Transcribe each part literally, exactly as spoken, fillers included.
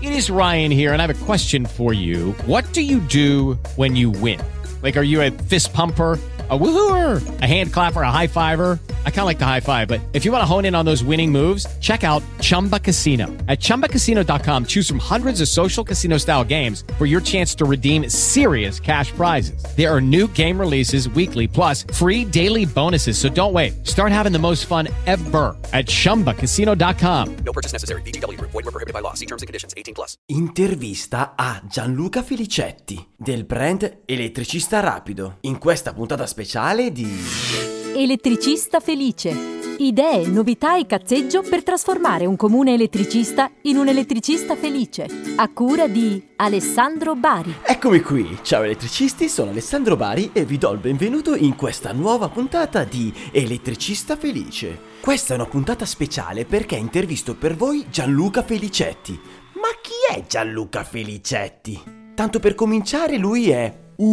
It is Ryan here, and I have a question for you. What do you do when you win? Like, are you a fist pumper, a woohooer, a hand clapper, a high fiver? I kind of like the high five, but if you want to hone in on those winning moves, check out Chumba Casino. At chumba casino dot com, choose from hundreds of social casino style games for your chance to redeem serious cash prizes. There are new game releases weekly, plus free daily bonuses. So don't wait. Start having the most fun ever at chumba casino dot com. No purchase necessary. V G W Group. Void where prohibited by law. See terms and conditions. eighteen plus. Intervista a Gianluca Felicetti del brand Elettricista Rapido. In questa puntata speciale di Elettricista Felice. Idee, novità e cazzeggio per trasformare un comune elettricista in un elettricista felice. A cura di Alessandro Bari. Eccomi qui, ciao elettricisti, sono Alessandro Bari e vi do il benvenuto in questa nuova puntata di Elettricista Felice. Questa è una puntata speciale perché intervisto per voi Gianluca Felicetti. Ma chi è Gianluca Felicetti? Tanto per cominciare, lui è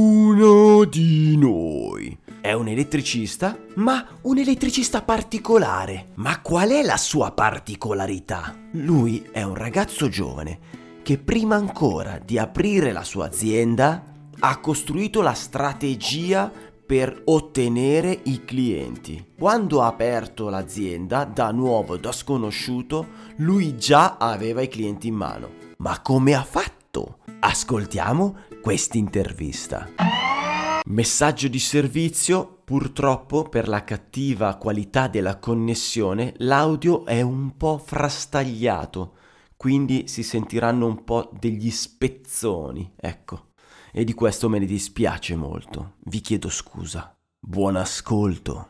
uno di noi. È un elettricista, ma un elettricista particolare. Ma qual è la sua particolarità? Lui è un ragazzo giovane che prima ancora di aprire la sua azienda ha costruito la strategia per ottenere i clienti. Quando ha aperto l'azienda, da nuovo, da sconosciuto, lui già aveva i clienti in mano. Ma come ha fatto? Ascoltiamo quest'intervista. Messaggio di servizio: purtroppo per la cattiva qualità della connessione l'audio è un po' frastagliato, quindi si sentiranno un po' degli spezzoni, ecco, e di questo me ne dispiace molto, vi chiedo scusa. Buon ascolto.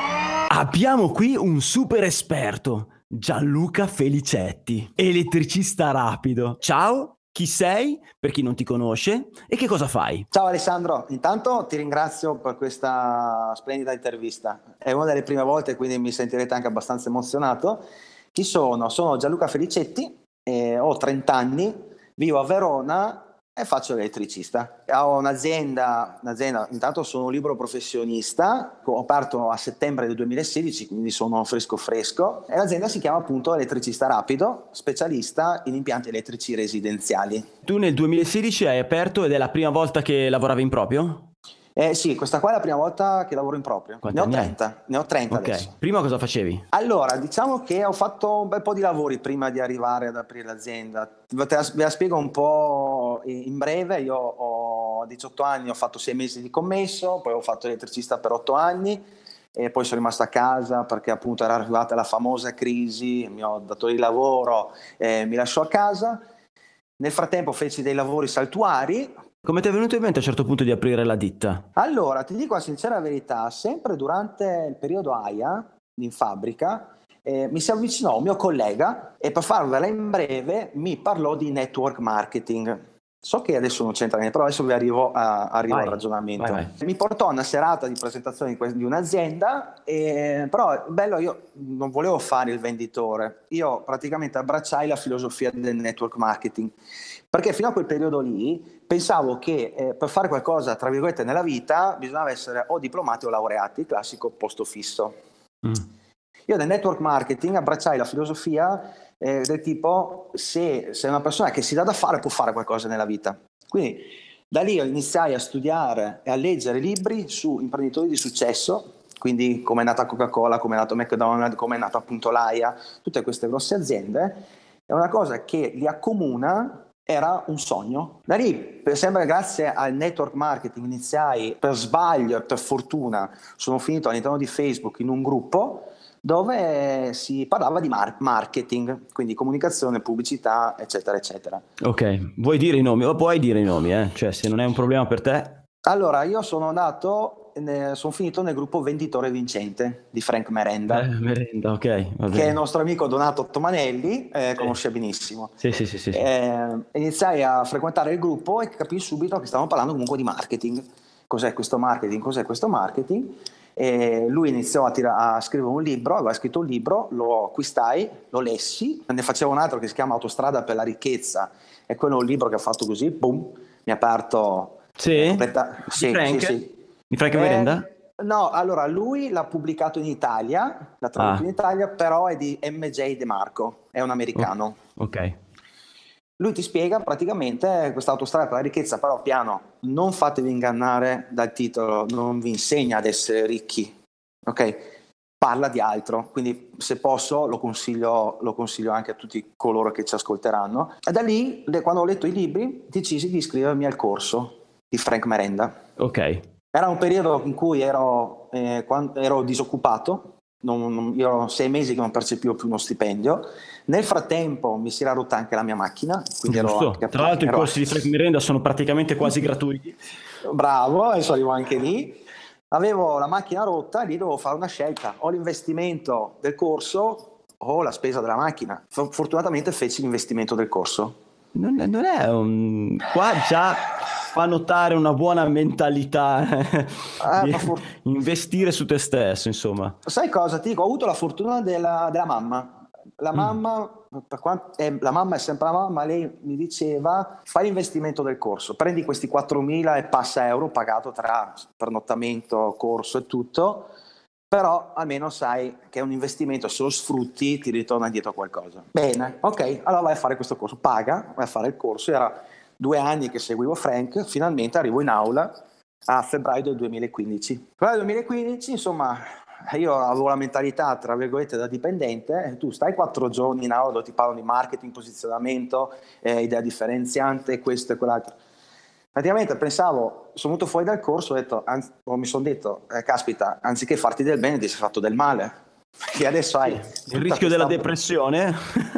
Abbiamo qui un super esperto, Gianluca Felicetti, elettricista rapido. Ciao! Chi sei, per chi non ti conosce, e che cosa fai? Ciao Alessandro, intanto ti ringrazio per questa splendida intervista. È una delle prime volte, quindi mi sentirete anche abbastanza emozionato. Chi sono? Sono Gianluca Felicetti, eh, ho trenta anni, vivo a Verona e faccio l'elettricista. Ho un'azienda, un'azienda, intanto sono un libero professionista, ho aperto a settembre del duemilasedici, quindi sono fresco fresco, e l'azienda si chiama appunto Elettricista Rapido, specialista in impianti elettrici residenziali. Tu nel duemilasedici hai aperto ed è la prima volta che lavoravi in proprio? Eh sì, questa qua è la prima volta che lavoro in proprio. Quanti ne ho anni hai? trenta, ne ho trenta Ok, adesso. prima cosa facevi? Allora, diciamo che ho fatto un bel po' di lavori prima di arrivare ad aprire l'azienda. Ve la, ve la spiego un po' in breve. Io ho diciotto anni, ho fatto sei mesi di commesso, poi ho fatto elettricista per otto anni e poi sono rimasto a casa perché appunto era arrivata la famosa crisi, il mio datore di lavoro eh, mi lasciò a casa. Nel frattempo feci dei lavori saltuari. Come ti è venuto in mente a un certo punto di aprire la ditta? Allora, ti dico la sincera verità, sempre durante il periodo A I A in fabbrica eh, mi si avvicinò un mio collega e, per farvela in breve, mi parlò di network marketing. So che adesso non c'entra niente, però adesso vi arrivo, a, arrivo vai, al ragionamento. Vai, vai. Mi portò a una serata di presentazione di, que- di un'azienda, e, però bello, io non volevo fare il venditore, io praticamente abbracciai la filosofia del network marketing, perché fino a quel periodo lì pensavo che eh, per fare qualcosa, tra virgolette, nella vita bisognava essere o diplomati o laureati, classico posto fisso. Mm. Io nel network marketing abbracciai la filosofia eh, del tipo: se sei una persona che si dà da fare, può fare qualcosa nella vita. Quindi da lì iniziai a studiare e a leggere libri su imprenditori di successo, quindi come è nata Coca-Cola, come è nato McDonald's, come è nata appunto l'A I A, tutte queste grosse aziende. È una cosa che li accomuna, era un sogno. Da lì, sempre grazie al network marketing, iniziai per sbaglio e per fortuna, sono finito all'interno di Facebook in un gruppo dove si parlava di mar- marketing, quindi comunicazione, pubblicità, eccetera, eccetera. Ok, vuoi dire i nomi? O puoi dire i nomi, eh? Cioè, se non è un problema per te. Allora, io sono andato, ne, sono finito nel gruppo Venditore Vincente di Frank Merenda. Eh, Merenda, ok. Va bene. Che è il nostro amico Donato Tomanelli, eh, sì. conosce benissimo. Sì, sì, sì, sì, sì. Eh, iniziai a frequentare il gruppo e capii subito che stavamo parlando comunque di marketing. Cos'è questo marketing? Cos'è questo marketing? E lui iniziò a, tira- a scrivere un libro, aveva scritto un libro, lo acquistai, lo lessi, ne facevo un altro che si chiama Autostrada per la ricchezza, e quello è un libro che ha fatto così, boom, mi ha aperto. Sì? Completa- sì, di Frank? sì, sì. Di Frank Eh, Merenda? No, allora lui l'ha pubblicato in Italia, l'ha tradotto Ah. in Italia, però è di M J De Marco, è un americano. Ok. lui ti spiega praticamente questa autostrada per la ricchezza, però piano, non fatevi ingannare dal titolo, non vi insegna ad essere ricchi, ok? Parla di altro, quindi se posso lo consiglio, lo consiglio anche a tutti coloro che ci ascolteranno. E da lì, quando ho letto i libri, decisi di iscrivermi al corso di Frank Merenda. Ok. Era un periodo in cui ero, eh, quando ero disoccupato, non, non, io ero sei mesi che non percepivo più uno stipendio. Nel frattempo mi si era rotta anche la mia macchina. Quindi ero, Tra l'altro ero... i corsi di Frank Merenda sono praticamente quasi gratuiti. Bravo, adesso arrivo anche lì. Avevo la macchina rotta e lì dovevo fare una scelta, o l'investimento del corso o la spesa della macchina. Fortunatamente feci l'investimento del corso. Non è, non è un... Qua già fa notare una buona mentalità eh, di for... investire su te stesso, insomma. Sai cosa? Ti dico, ho avuto la fortuna della, della mamma. La mamma, mm. per quanto, eh, la mamma è sempre la mamma, lei mi diceva fai l'investimento del corso, prendi questi quattromila e passa euro pagato tra pernottamento, corso e tutto, però almeno sai che è un investimento, se lo sfrutti ti ritorna indietro qualcosa. Bene, ok, allora vai a fare questo corso, paga, vai a fare il corso. Era due anni che seguivo Frank, finalmente arrivo in aula a febbraio del duemilaquindici. Febbraio del duemilaquindici, insomma, io avevo la mentalità, tra virgolette, da dipendente. Tu stai quattro giorni in aula dove ti parlano di marketing, posizionamento, eh, idea differenziante, questo e quell'altro. Praticamente pensavo, sono venuto fuori dal corso, ho detto, anzi, mi sono detto, eh, caspita, anziché farti del bene ti sei fatto del male, perché adesso hai il rischio della depressione.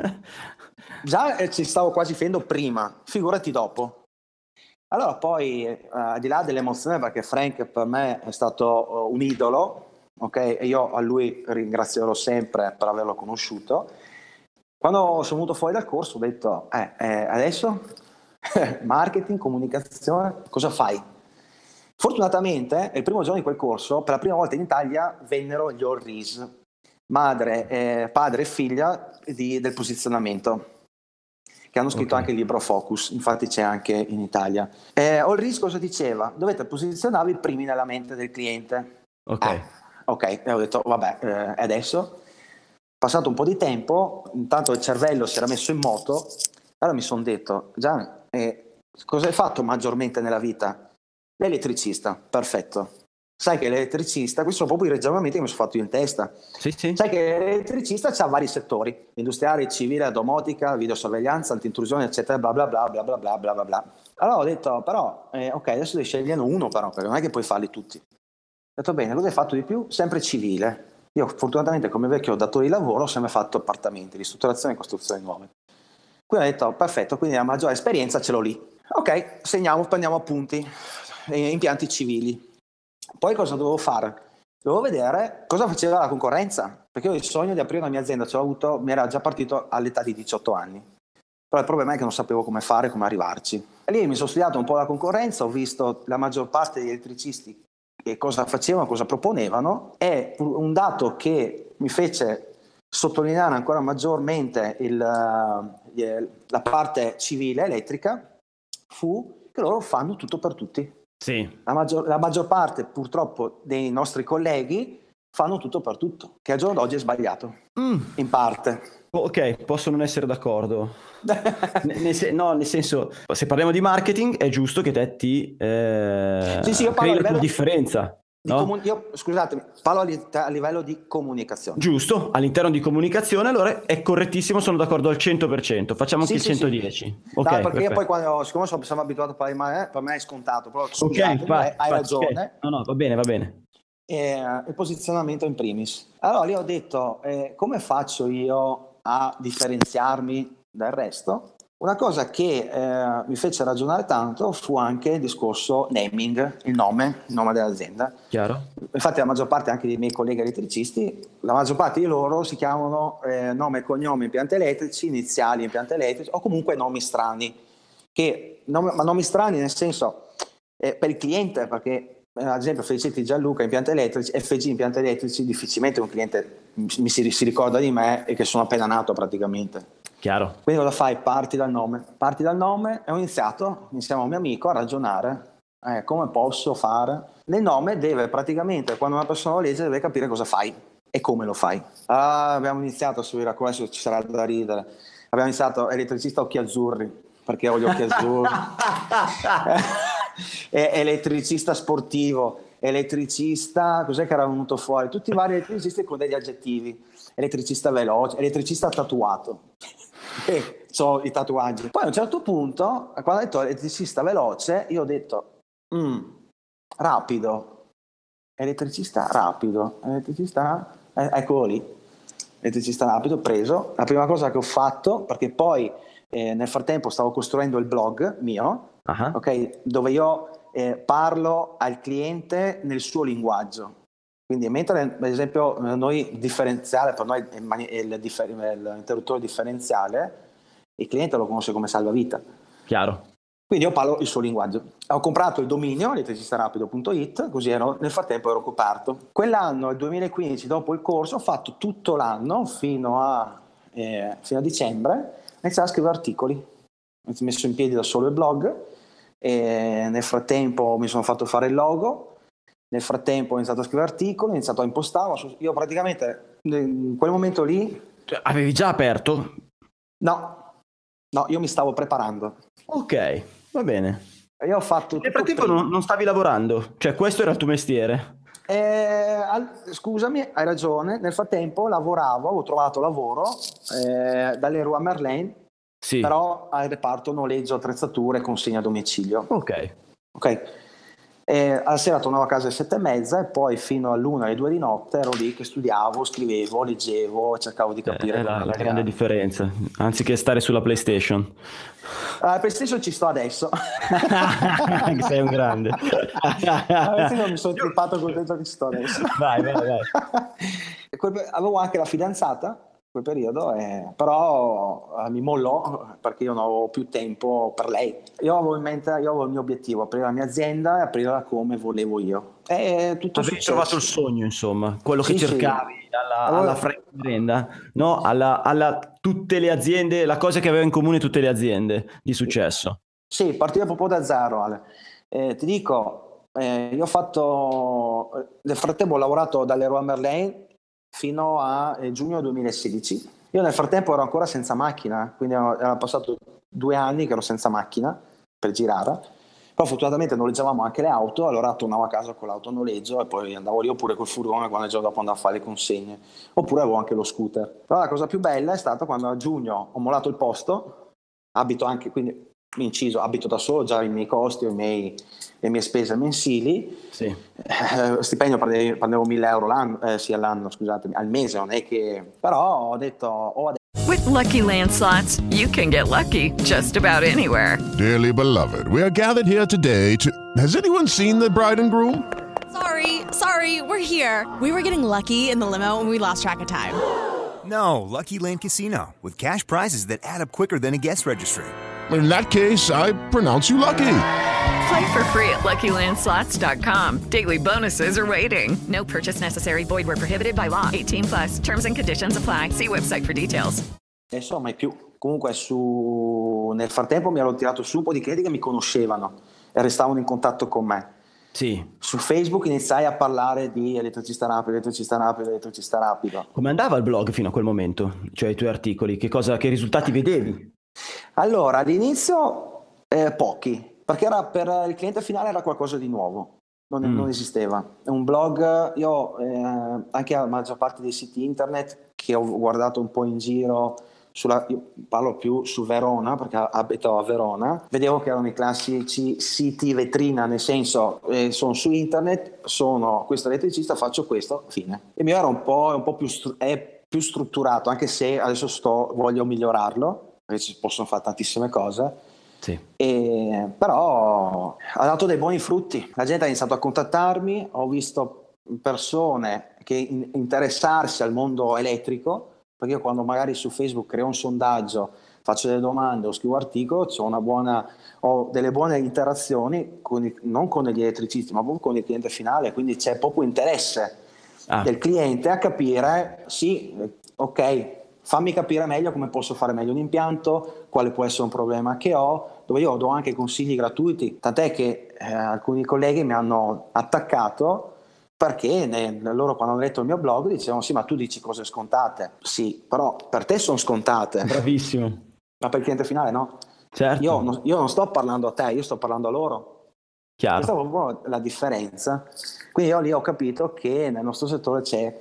Già eh, ci stavo quasi finendo prima, figurati dopo. Allora poi, eh, al di là dell'emozione, perché Frank per me è stato uh, un idolo, ok, e io a lui ringrazierò sempre per averlo conosciuto. Quando sono venuto fuori dal corso ho detto eh, eh, adesso marketing, comunicazione, cosa fai? Fortunatamente il primo giorno di quel corso, per la prima volta in Italia, vennero gli All R I S, madre, eh, padre e figlia di, del posizionamento, che hanno scritto okay. anche il libro Focus, infatti c'è anche in Italia. eh, All R I S cosa diceva? Dovete posizionarvi primi nella mente del cliente. Ok. eh, Ok, e ho detto, vabbè, eh, adesso, passato un po' di tempo, intanto il cervello si era messo in moto, allora mi sono detto, Gian, eh, cosa hai fatto maggiormente nella vita? L'elettricista, perfetto. Sai che l'elettricista, questi sono proprio i ragionamenti che mi sono fatto io in testa. Sì, sì. Sai che l'elettricista ha vari settori, industriale, civile, domotica, videosorveglianza, antintrusione, eccetera, bla bla bla bla bla bla bla bla bla. Allora ho detto, però, eh, ok, adesso devi scegliere uno però, perché non è che puoi farli tutti. Ho detto bene, cosa hai fatto di più? Sempre civile. Io fortunatamente come vecchio datore di lavoro ho sempre fatto appartamenti, ristrutturazione e costruzioni nuove. Quindi ho detto perfetto, quindi la maggiore esperienza ce l'ho lì. Ok, segniamo, prendiamo appunti, eh, impianti civili. Poi cosa dovevo fare? Dovevo vedere cosa faceva la concorrenza, perché io il sogno di aprire una mia azienda ce l'ho avuto, mi era già partito all'età di diciotto anni. Però il problema è che non sapevo come fare, come arrivarci. E lì mi sono studiato un po' la concorrenza, ho visto la maggior parte degli elettricisti e cosa facevano, cosa proponevano, e un dato che mi fece sottolineare ancora maggiormente il, la parte civile elettrica fu che loro fanno tutto per tutti. Sì. La maggior, la maggior parte purtroppo dei nostri colleghi fanno tutto per tutto, che al giorno d'oggi è sbagliato, mm. in parte. Ok, posso non essere d'accordo. nel se- no, nel senso, se parliamo di marketing è giusto che te ti eh, sì, sì, io parlo crei la tua di, differenza. Di no? comun- io, scusatemi, parlo a livello di comunicazione. Giusto, all'interno di comunicazione allora è correttissimo, sono d'accordo al cento per cento. Facciamo sì, anche sì, il centodieci. Sì. Ok, no, perché perfetto. io poi quando, siccome sono, sono abituato a parlare male, per me è scontato, però scusatemi, okay, hai, hai ragione. Okay. No, no, va bene, va bene. E, il posizionamento in primis. Allora lì ho detto, eh, come faccio io a differenziarmi dal resto? Una cosa che eh, mi fece ragionare tanto fu anche il discorso naming, il nome, il nome dell'azienda. Chiaro. Infatti la maggior parte anche dei miei colleghi elettricisti, la maggior parte di loro si chiamano eh, nome e cognome impianti elettrici, iniziali impianti elettrici o comunque nomi strani, che, nome, ma nomi strani nel senso eh, per il cliente, perché eh, ad esempio Felicetti Gianluca impianti elettrici, F G impianti elettrici, difficilmente un cliente mi si, si ricorda di me e che sono appena nato praticamente. Chiaro. Quindi cosa fai? Parti dal nome. Parti dal nome e ho iniziato, insieme a un mio amico, a ragionare eh, come posso fare. Nel nome deve praticamente, quando una persona lo legge, deve capire cosa fai e come lo fai. Ah, abbiamo iniziato a subire, adesso ci sarà da ridere. Abbiamo iniziato elettricista occhi azzurri. perché ho gli occhi azzurri, elettricista sportivo, elettricista, cos'è che era venuto fuori? Tutti i vari elettricisti con degli aggettivi, elettricista veloce, elettricista tatuato, e so i tatuaggi. Poi a un certo punto, quando ho detto elettricista veloce, io ho detto mm, rapido, elettricista rapido, elettricista, eh, eccolo lì, elettricista rapido, preso. La prima cosa che ho fatto, perché poi eh, nel frattempo stavo costruendo il blog mio, uh-huh. okay, dove io eh, parlo al cliente nel suo linguaggio. Quindi mentre ad esempio noi differenziale, per noi è il, differ- l'interruttore differenziale, il cliente lo conosce come salvavita. Chiaro. Quindi io parlo il suo linguaggio. Ho comprato il dominio elettricistarapido punto it, così ero, nel frattempo ero coperto. Quell'anno, il duemilaquindici, dopo il corso, ho fatto tutto l'anno fino a, eh, fino a dicembre, ho iniziato a scrivere articoli. Ho messo in piedi da solo il blog, e nel frattempo mi sono fatto fare il logo. Nel frattempo ho iniziato a scrivere articoli, ho iniziato a impostarlo. Io praticamente in quel momento lì... Cioè, avevi già aperto? No, no, io mi stavo preparando. Ok, va bene. Io ho fatto... Nel frattempo non, non stavi lavorando? Cioè questo era il tuo mestiere? Eh, al, scusami, hai ragione. Nel frattempo lavoravo, avevo trovato lavoro eh, Leroy Merlin, sì. Però al reparto noleggio attrezzature e consegna a domicilio. Ok. Ok. E alla sera tornavo a casa alle sette e mezza e poi fino all'una, alle due di notte ero lì che studiavo, scrivevo, leggevo, cercavo di capire. È la, la grande differenza, anziché stare sulla PlayStation. La uh, PlayStation ci sto adesso. Sei un grande. Adesso non mi sono trippato contento che ci sto adesso. Vai, vai, vai. Avevo anche la fidanzata quel periodo, eh, però eh, mi mollò perché io non avevo più tempo per lei. Io avevo in mente, io avevo il mio obiettivo, aprire la mia azienda e aprirla come volevo io. E tutto avevi successo. Trovato il sogno, insomma, quello sì, che cercavi sì. alla, allora, alla Frank, no? Alla, alla tutte le aziende, la cosa che aveva in comune tutte le aziende di successo. Sì, partire proprio da zero, Ale. Eh, ti dico, eh, io ho fatto, nel frattempo ho lavorato dalle Leroy Merlin fino a eh, giugno duemilasedici. Io nel frattempo ero ancora senza macchina, quindi erano passato due anni che ero senza macchina per girare. Però fortunatamente noleggiavamo anche le auto, allora tornavo a casa con l'auto a noleggio e poi andavo lì, oppure col furgone quando il giorno dopo andavo a fare le consegne, oppure avevo anche lo scooter. Però la cosa più bella è stata quando a giugno ho mollato il posto, abito anche, quindi inciso, abito da solo, già i miei costi, i miei, le mie spese mensili, sì. eh, stipendio prendevo, prendevo mille euro l'anno, eh, sì all'anno, scusatemi, al mese, non è che... Però ho detto... Oh, adesso... With Lucky Land Slots, you can get lucky just about anywhere. Dearly beloved, we are gathered here today to... Has anyone seen the bride and groom? Sorry, sorry, we're here. We were getting lucky in the limo and we lost track of time. No, Lucky Land Casino, with cash prizes that add up quicker than a guest registry. In that case, I pronounce you lucky. Play for free at lucky land slots dot com. Daily bonuses are waiting. No purchase necessary. Void where prohibited by law. eighteen plus. Terms and conditions apply. See website for details. Adesso mai più. Comunque su... nel frattempo mi ero tirato su un po' di clienti che mi conoscevano e restavano in contatto con me. Sì. Su Facebook iniziai a parlare di elettricista rapido, elettricista rapido, elettricista rapido. Come andava il blog fino a quel momento? Cioè i tuoi articoli, che cosa, che risultati vedevi? Allora, all'inizio eh, pochi, perché era per il cliente finale era qualcosa di nuovo, non, mm. non esisteva. È un blog, io eh, anche la maggior parte dei siti internet che ho guardato un po' in giro, sulla, io parlo più su Verona perché abito a Verona, vedevo che erano i classici siti vetrina, nel senso eh, sono su internet, sono questo elettricista, faccio questo, fine. Il mio era un po', un po' più, stru- è più strutturato, anche se adesso sto, voglio migliorarlo, perché ci possono fare tantissime cose, sì. E, però ha dato dei buoni frutti. La gente ha iniziato a contattarmi, ho visto persone che in, interessarsi al mondo elettrico, perché io quando magari su Facebook creo un sondaggio, faccio delle domande o scrivo articoli, ho una buona, ho delle buone interazioni con i, non con gli elettricisti ma proprio con il cliente finale, quindi c'è proprio interesse ah. del cliente a capire sì, ok, fammi capire meglio come posso fare meglio un impianto, quale può essere un problema che ho, dove io do anche consigli gratuiti, tant'è che eh, alcuni colleghi mi hanno attaccato perché ne, loro quando hanno letto il mio blog dicevano sì, ma tu dici cose scontate. Sì, però per te sono scontate. Bravissimo. Ma per il cliente finale no. Certo. Io non, io non sto parlando a te, io sto parlando a loro. Chiaro. Questa è proprio la differenza. Quindi io lì ho capito che nel nostro settore c'è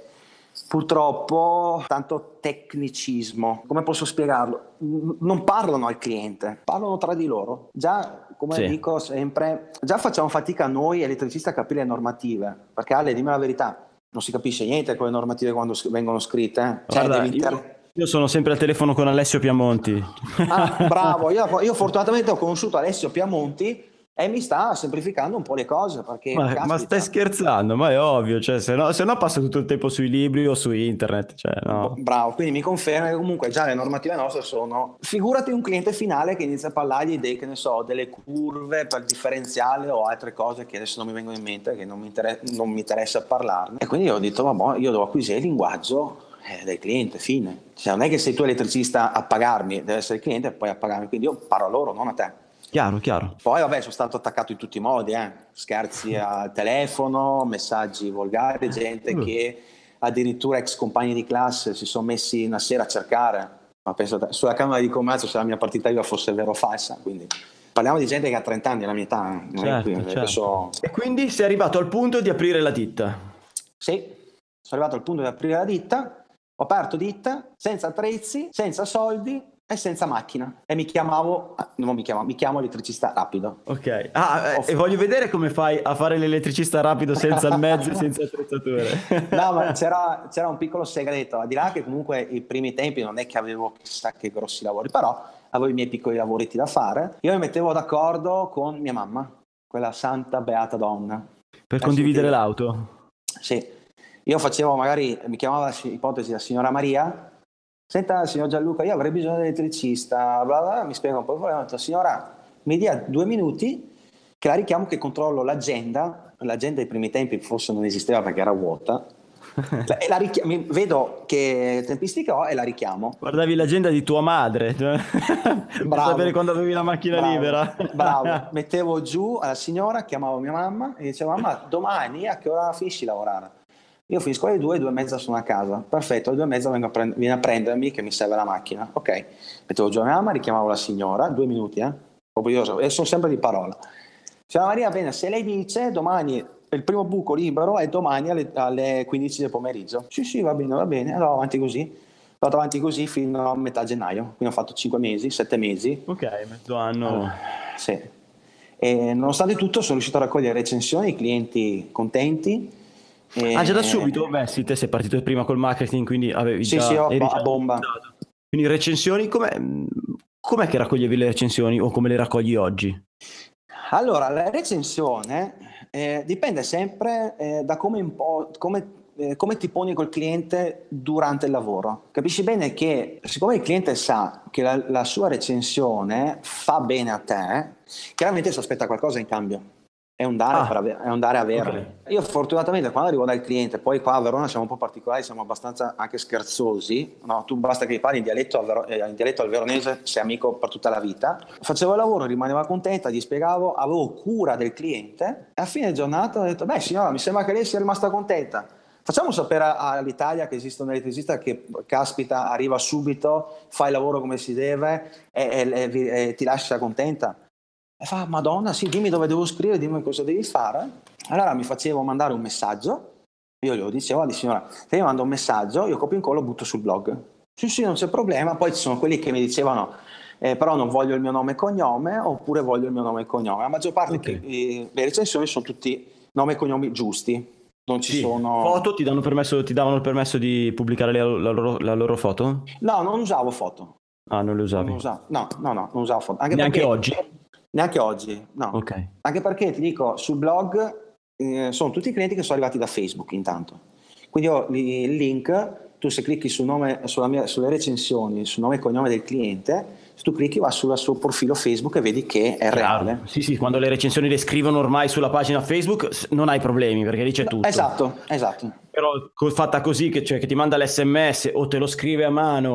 purtroppo tanto tecnicismo. Come posso spiegarlo? Non parlano al cliente, parlano tra di loro. Già, come Sì. dico sempre, già facciamo fatica noi elettricisti a capire le normative, perché Ale, dimmi la verità, non si capisce niente con le normative quando s- vengono scritte. eh. Cioè, Guarda, devi io, inter- io sono sempre al telefono con Alessio Piamonti. Ah, bravo, io, io fortunatamente ho conosciuto Alessio Piamonti e mi sta semplificando un po' le cose, perché Ma, ma caspita. stai scherzando? Ma è ovvio, cioè, se no, se no passa tutto il tempo sui libri o su internet, cioè, no. Bravo, quindi mi conferma che comunque già le normative nostre sono. Figurati un cliente finale che inizia a parlargli dei, che ne so, delle curve per il differenziale o altre cose che adesso non mi vengono in mente, che non mi, inter- non mi interessa parlarne. E quindi ho detto, vabbè, io devo acquisire il linguaggio eh, del cliente, fine. Cioè, non è che sei tu elettricista a pagarmi, deve essere il cliente e poi a pagarmi, quindi io parlo a loro, non a te. Chiaro, chiaro. Poi vabbè, sono stato attaccato in tutti i modi, eh. Scherzi al telefono, messaggi volgari, gente che addirittura ex compagni di classe si sono messi una sera a cercare, ma penso te, sulla Camera di Commercio se la mia partita IVA fosse vera o falsa, quindi parliamo di gente che ha trenta anni, la mia età. eh. Non è Certo, qui, certo. adesso- E quindi sei arrivato al punto di aprire la ditta. Sì, sono arrivato al punto di aprire la ditta, ho aperto ditta, senza attrezzi, senza soldi e senza macchina. E mi chiamavo, non mi chiamavo, mi chiamo elettricista rapido. Ok. Ah, eh, e voglio vedere come fai a fare l'elettricista rapido senza il mezzo e senza attrezzature. No, ma c'era, c'era un piccolo segreto, al di là che comunque i primi tempi non è che avevo chissà che grossi lavori, però avevo i miei piccoli lavoretti da fare. Io mi mettevo d'accordo con mia mamma, quella santa beata donna. Per Eh, condividere senti- l'auto. Sì, io facevo magari, mi chiamava ipotesi la signora Maria, senta signor Gianluca, io avrei bisogno dell'elettricista, bla bla, mi spiega un po' il problema, ho detto, signora, mi dia due minuti che la richiamo che controllo l'agenda, l'agenda ai primi tempi forse non esisteva perché era vuota, e la richiamo, mi- vedo che tempistica ho e la richiamo. Guardavi l'agenda di tua madre, cioè, per Bravo. sapere quando avevi la macchina Bravo, libera. bravo, mettevo giù alla signora, chiamavo mia mamma e dicevo mamma domani a che ora finisci di lavorare? Io finisco alle due, due e mezza sono a casa, perfetto, alle due e mezza vengo a prend- vieni a prendermi che mi serve la macchina, ok, mettevo giù a mia mamma, richiamavo la signora, due minuti eh, proprio io so- e sono sempre di parola. Signora Maria, bene, se lei dice domani il primo buco libero è domani alle, alle quindici del pomeriggio, sì sì va bene, va bene, allora avanti così, ho fatto avanti così fino a metà gennaio, quindi ho fatto cinque mesi, sette mesi. Ok, mezzo anno. Sì. E nonostante tutto sono riuscito a raccogliere recensioni, clienti contenti. E... Ah, già da subito? Beh, sì, te sei partito prima col marketing, quindi avevi Sì, già... sì, ho- eri a già bomba. iniziato. Quindi recensioni, com'è, com'è che raccoglievi le recensioni o come le raccogli oggi? Allora, la recensione eh, dipende sempre eh, da come, impo- come, eh, come ti poni col cliente durante il lavoro. Capisci bene che siccome il cliente sa che la, la sua recensione fa bene a te, chiaramente si aspetta qualcosa in cambio. È un dare, Ah, per ave- è un dare a avere. ok. Io fortunatamente quando arrivo dal cliente, poi qua a Verona siamo un po' particolari, siamo abbastanza anche scherzosi, no? Tu basta che parli in dialetto, al vero- eh, in dialetto al veronese, sei amico per tutta la vita. Facevo il lavoro, rimaneva contenta, gli spiegavo, avevo cura del cliente e a fine giornata ho detto, beh signora, mi sembra che lei sia rimasta contenta. Facciamo sapere a- all'Italia che esiste un elettricista che caspita, arriva subito, fa il lavoro come si deve e, e- e vi- e ti lascia contenta. E fa, Madonna, sì, dimmi dove devo scrivere, dimmi cosa devi fare. Allora mi facevo mandare un messaggio, io glielo dicevo, di signora, se io mando un messaggio, io copio e incollo, butto sul blog. Sì, sì, non c'è problema. Poi ci sono quelli che mi dicevano, eh, però non voglio il mio nome e cognome, oppure voglio il mio nome e cognome. La maggior parte Ok. che, eh, le recensioni sono tutti nome e cognomi giusti. Non ci Sì. sono... Foto ti danno permesso, ti davano il permesso di pubblicare la, la loro, la loro foto? No, non usavo foto. Ah, non le usavi? Non usavo. No, no, no, non usavo foto. Anche Neanche perché- oggi? Neanche oggi, no. Ok. Anche perché ti dico, sul blog eh, sono tutti i clienti che sono arrivati da Facebook intanto. Quindi ho li- il link, tu se clicchi sul nome, sulla mia- sulle recensioni, sul nome e cognome del cliente, se tu clicchi va sul suo profilo Facebook e vedi che è reale. Sì, sì, quando le recensioni le scrivono ormai sulla pagina Facebook s- non hai problemi perché lì c'è tutto. Esatto, esatto. Però co- fatta così che, cioè, che ti manda l'esse emme esse o te lo scrive a mano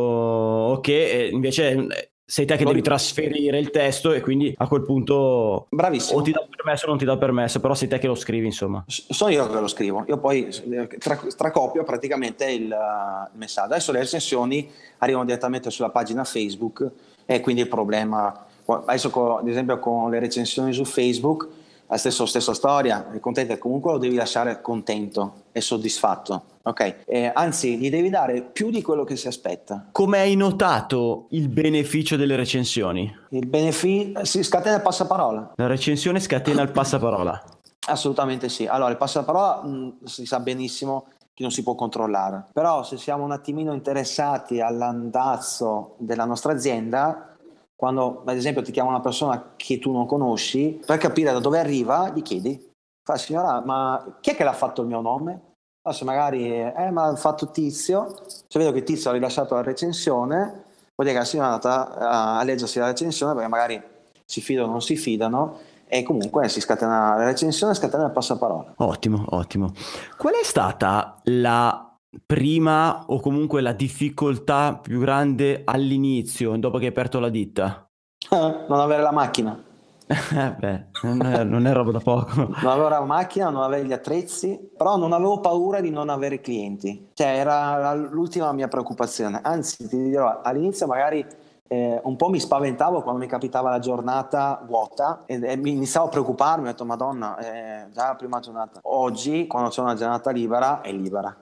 o, o che eh, invece eh, sei te che Lo devi ri- trasferire il testo e quindi a quel punto Bravissimo. o ti dà il permesso o non ti dà il permesso, però sei te che lo scrivi, insomma. S- Sono io che lo scrivo, io poi eh, tra- tracopio praticamente il, eh, il messaggio. Adesso le recensioni arrivano direttamente sulla pagina Facebook e quindi il problema Adesso con, ad esempio con le recensioni su Facebook, la stessa, stessa storia, il contento comunque lo devi lasciare contento e soddisfatto, ok? Eh, anzi, gli devi dare più di quello che si aspetta. Come hai notato il beneficio delle recensioni? Il beneficio si scatena il passaparola. La recensione scatena il passaparola. Assolutamente sì. Allora, il passaparola mh, si sa benissimo che non si può controllare, però se siamo un attimino interessati all'andazzo della nostra azienda, quando ad esempio ti chiama una persona che tu non conosci, per capire da dove arriva gli chiedi, fa signora ma chi è che l'ha fatto il mio nome? No, se magari eh ma l'ha fatto Tizio, se vedo che Tizio ha rilasciato la recensione, vuol dire che la signora è andata a leggersi la recensione, perché magari si fidano o non si fidano, e comunque si scatena la recensione, scatena il passaparola. Ottimo, ottimo. Qual è stata la prima o comunque la difficoltà più grande all'inizio, dopo che hai aperto la ditta? Non avere la macchina. Beh, non è, non è roba da poco. Non avevo la macchina, non avevo gli attrezzi, però non avevo paura di non avere clienti. Cioè era l'ultima mia preoccupazione. Anzi, ti dirò, all'inizio magari eh, un po' mi spaventavo quando mi capitava la giornata vuota e, e mi iniziavo a preoccuparmi, ho detto madonna, è già la prima giornata. Oggi, quando c'è una giornata libera, è libera.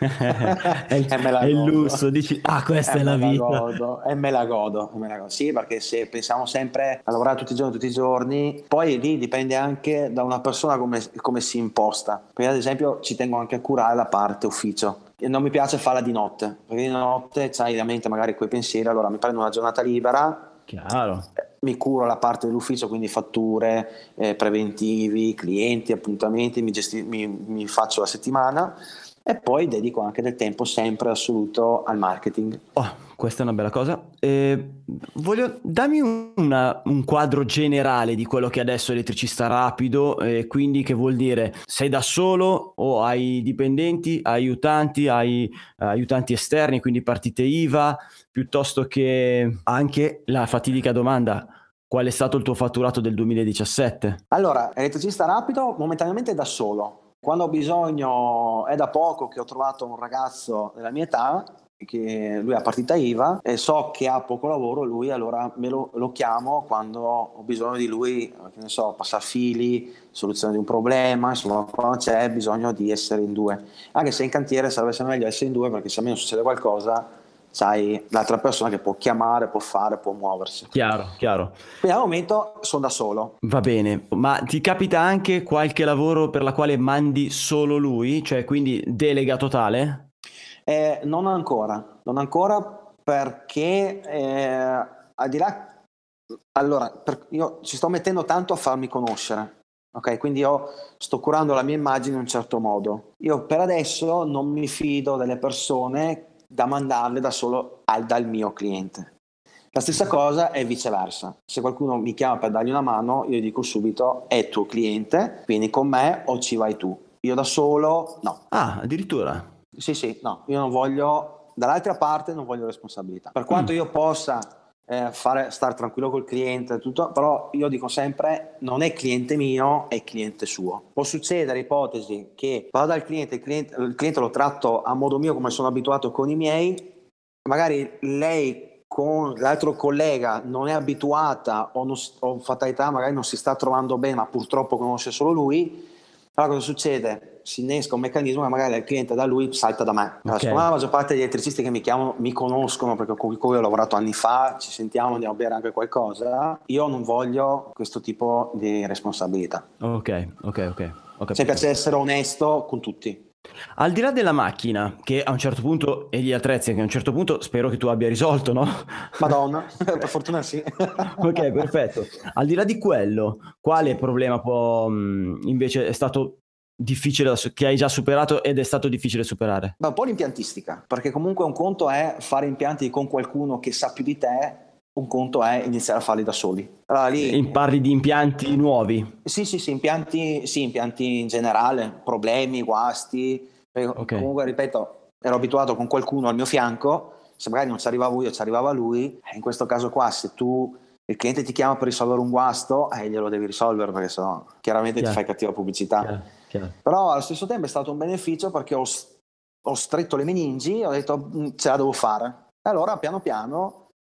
è il, è il lusso, dici ah questa e è la vita godo, e me la godo, e me la godo. Sì, perché se pensiamo sempre a lavorare tutti i giorni tutti i giorni, poi lì dipende anche da una persona come, come si imposta, perché ad esempio ci tengo anche a curare la parte ufficio e non mi piace farla di notte, perché di notte c'hai la mente magari quei pensieri, allora mi prendo una giornata libera, chiaro, mi curo la parte dell'ufficio, quindi fatture, eh, preventivi, clienti, appuntamenti, mi, gesti- mi, mi faccio la settimana. E poi dedico anche del tempo sempre assoluto al marketing. Oh, questa è una bella cosa. Eh, voglio dammi una, un quadro generale di quello che adesso è Elettricista Rapido, eh, quindi che vuol dire sei da solo o hai dipendenti, hai aiutanti, hai eh, aiutanti esterni, quindi partite I V A, piuttosto che anche la fatidica domanda: qual è stato il tuo fatturato del duemiladiciassette? Allora, Elettricista Rapido momentaneamente da solo. Quando ho bisogno, è da poco che ho trovato un ragazzo della mia età, che lui ha partita I V A e so che ha poco lavoro, lui allora me lo, lo chiamo quando ho bisogno di lui, che ne so, passafili, soluzione di un problema, insomma quando c'è bisogno di essere in due. Anche se in cantiere sarebbe sempre meglio essere in due, perché se almeno succede qualcosa c'hai l'altra persona che può chiamare, può fare, può muoversi. Chiaro, chiaro. Quindi al momento sono da solo. Va bene, ma ti capita anche qualche lavoro per la quale mandi solo lui, cioè quindi delega totale? Eh, non ancora, non ancora perché eh, al di là, allora per, io ci sto mettendo tanto a farmi conoscere, ok? Quindi io sto curando la mia immagine in un certo modo. Io per adesso non mi fido delle persone da mandarle da solo al, dal mio cliente. La stessa cosa è viceversa. Se qualcuno mi chiama per dargli una mano, io dico subito: è tuo cliente, vieni con me o ci vai tu. Io da solo no. Ah, addirittura? Sì, sì, no, io non voglio, dall'altra parte non voglio responsabilità. Per quanto mm. io possa eh, fare, stare tranquillo col cliente, tutto, però io dico sempre: non è cliente mio, è cliente suo. Può succedere, ipotesi, che vado dal cliente, il cliente, il cliente lo tratto a modo mio come sono abituato con i miei, magari lei con l'altro collega non è abituata o, non, o fatalità magari non si sta trovando bene, ma purtroppo conosce solo lui. Allora cosa succede? Si innesca un meccanismo che magari il cliente da lui salta da me. Allora, okay. Siccome la maggior parte degli elettricisti che mi chiamano mi conoscono, perché con cui ho lavorato anni fa, ci sentiamo, andiamo a bere anche qualcosa, io non voglio questo tipo di responsabilità. Ok, ok, ok. okay. Mi piace essere onesto con tutti. Al di là della macchina, che a un certo punto, e gli attrezzi che a un certo punto spero che tu abbia risolto, no? Madonna, per fortuna sì. Ok, perfetto. Al di là di quello, quale problema può mh, invece è stato difficile, che hai già superato ed è stato difficile superare? Beh, un po' l'impiantistica, perché comunque un conto è fare impianti con qualcuno che sa più di te, un conto è iniziare a farli da soli. Allora, lì... Parli di impianti nuovi? Sì, sì, sì, impianti, sì, impianti in generale, problemi, guasti. Okay. Comunque, ripeto, ero abituato con qualcuno al mio fianco, se magari non ci arrivavo io, ci arrivava lui. In questo caso qua, se tu, il cliente ti chiama per risolvere un guasto, eh, glielo devi risolvere, perché sennò chiaramente chiaro. Ti fai cattiva pubblicità. Chiaro, chiaro. Però allo stesso tempo è stato un beneficio, perché ho, ho stretto le meningi, ho detto ce la devo fare. E allora piano piano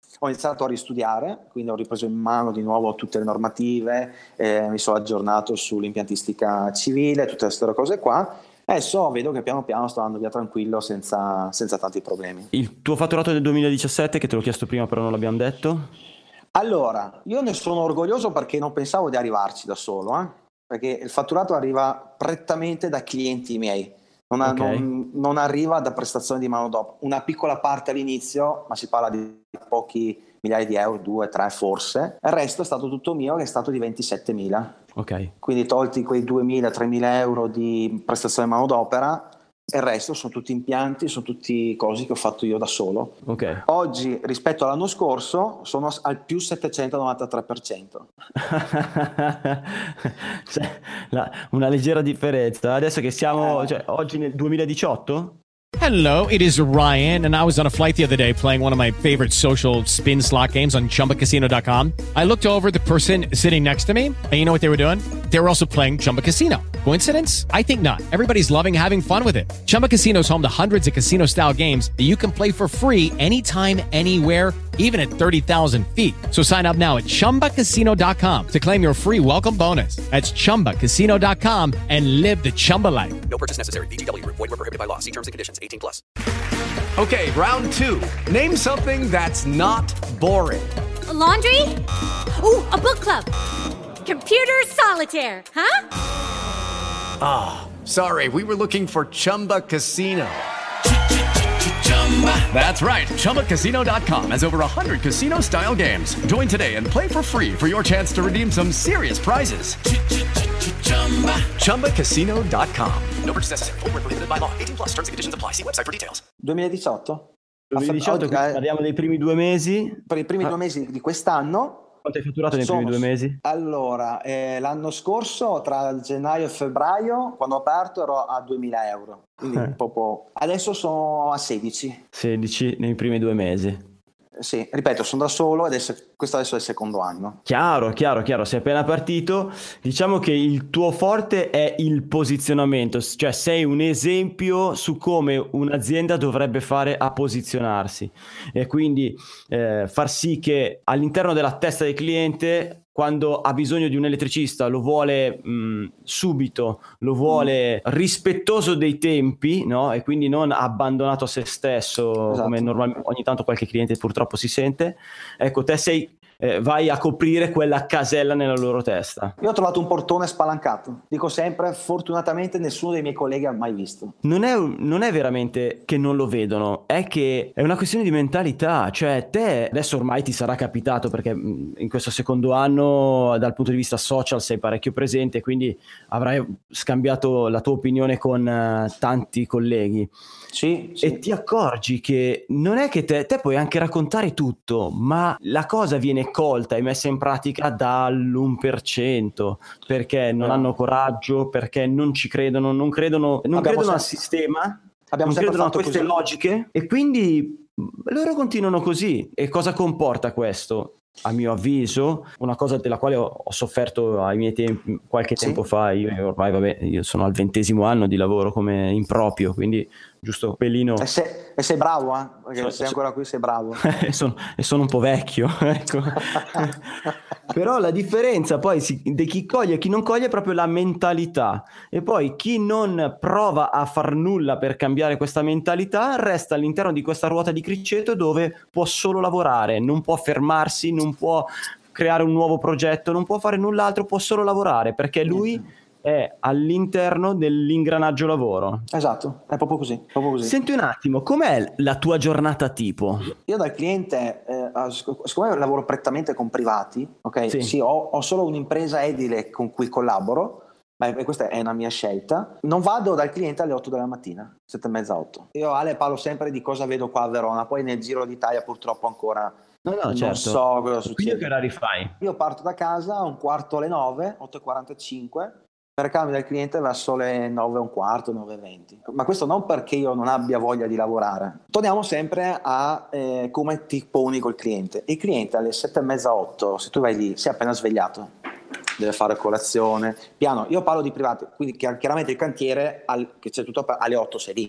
Ho iniziato a ristudiare, quindi ho ripreso in mano di nuovo tutte le normative, eh, mi sono aggiornato sull'impiantistica civile, tutte queste cose qua. Adesso vedo che piano piano sto andando via tranquillo senza, senza tanti problemi. Il tuo fatturato del duemiladiciassette, che te l'ho chiesto prima però non l'abbiamo detto? Allora, io ne sono orgoglioso perché non pensavo di arrivarci da solo, eh? Perché il fatturato arriva prettamente da clienti miei, non, ha, Okay. non, non arriva da prestazioni di manodopera. Una piccola parte all'inizio, ma si parla di pochi migliaia di euro, due, tre forse. Il resto è stato tutto mio, che è stato di ventisettemila. Ok. Quindi tolti quei duemila tremila euro di prestazione di manodopera, il resto sono tutti impianti, sono tutti cose che ho fatto io da solo. Ok. Oggi rispetto all'anno scorso sono al più settecentonovantatré per cento. Cioè, la- una leggera differenza. Adesso che siamo, cioè, oggi nel duemiladiciotto? Hello, it is Ryan, and I was on a flight the other day playing one of my favorite social spin slot games on Chumba Casino dot com. I looked over at the person sitting next to me, and you know what they were doing? They were also playing Chumba Casino. Coincidence? I think not. Everybody's loving having fun with it. Chumba Casino is home to hundreds of casino-style games that you can play for free anytime, anywhere, even at thirty thousand feet. So sign up now at Chumba Casino dot com to claim your free welcome bonus. That's Chumba Casino dot com and live the Chumba life. No purchase necessary. V G W Group. Void where prohibited by law. See terms and conditions. eighteen plus. Okay, round two. Name something that's not boring. A laundry? Ooh, a book club. Computer solitaire, huh? Ah, sorry, we were looking for Chumba Casino. That's right, Chumba Casino dot com has over one hundred casino-style games. Join today and play for free for your chance to redeem some serious prizes. Chumba Casino dot com. No purchase necessary. Void where prohibited by law. eighteen plus. Terms and conditions apply. See website for details. duemiladiciotto? duemiladiciotto, quindi parliamo dei primi due mesi. Per i primi Ah. due mesi di quest'anno. Quanto hai fatturato nei sono- primi due mesi? Allora, eh, l'anno scorso tra gennaio e febbraio, quando ho aperto, ero a duemila euro. Quindi Eh. proprio... Adesso sono a sedici. sedici nei primi due mesi. Sì, ripeto, sono da solo ed è, questo adesso è il secondo anno. Chiaro, chiaro, chiaro, sei appena partito. Diciamo che il tuo forte è il posizionamento, cioè sei un esempio su come un'azienda dovrebbe fare a posizionarsi e quindi eh, far sì che all'interno della testa del cliente, quando ha bisogno di un elettricista, lo vuole mh, subito, lo vuole rispettoso dei tempi, no? E quindi non abbandonato a se stesso, Esatto. come normalmente ogni tanto qualche cliente purtroppo si sente. Ecco, te sei eh, vai a coprire quella casella nella loro testa. Io ho trovato un portone spalancato. Dico sempre, fortunatamente nessuno dei miei colleghi ha mai visto. Non è, non è veramente che non lo vedono, è che è una questione di mentalità. Cioè te adesso ormai ti sarà capitato, perché mh, in questo secondo anno dal punto di vista social sei parecchio presente, quindi avrai scambiato la tua opinione con uh, tanti colleghi. Sì, sì. E ti accorgi che non è che te, te puoi anche raccontare tutto, ma la cosa viene colta e messa in pratica dall'uno per cento, perché non No. hanno coraggio, perché non ci credono, non credono, non Abbiamo credono al sempre- sistema, abbiamo non sempre credono a fatto queste così. logiche e quindi loro continuano così. E cosa comporta questo? A mio avviso, una cosa della quale ho, ho sofferto ai miei tempi, qualche Sì. tempo fa, io ormai vabbè, io sono al ventesimo anno di lavoro come improprio, quindi giusto pelino. E, se- e sei bravo, eh? Perché So- sei so- ancora qui, sei bravo. e, sono, e sono un po' vecchio, ecco. Però la differenza poi si- di chi coglie e chi non coglie è proprio la mentalità, e poi chi non prova a far nulla per cambiare questa mentalità resta all'interno di questa ruota di criceto dove può solo lavorare, non può fermarsi, non può creare un nuovo progetto, non può fare null'altro, può solo lavorare perché lui è all'interno dell'ingranaggio lavoro. Esatto, è proprio così, proprio così. Senti un attimo, com'è la tua giornata tipo? Io dal cliente, eh, ah, sic- siccome lavoro prettamente con privati, ok? Sì. Sì, ho, ho solo un'impresa edile con cui collaboro, ma è- questa è una mia scelta. Non vado dal cliente alle otto della mattina, sette e mezza, otto. Io a Ale parlo sempre di cosa vedo qua a Verona, poi nel giro d'Italia purtroppo ancora No, no, non certo. so cosa Quindi succede. che orari fai? Io parto da casa a un quarto alle nove, otto e quarantacinque, per recarmi dal cliente verso le nove e un quarto, nove e venti. Ma questo non perché io non abbia voglia di lavorare. Torniamo sempre a eh, come ti poni col cliente. Il cliente alle sette e mezza, otto, se tu vai lì, sei appena svegliato, deve fare colazione, piano. Io parlo di privati, quindi chiar- chiaramente il cantiere, al, che c'è tutto aper- alle otto sei lì.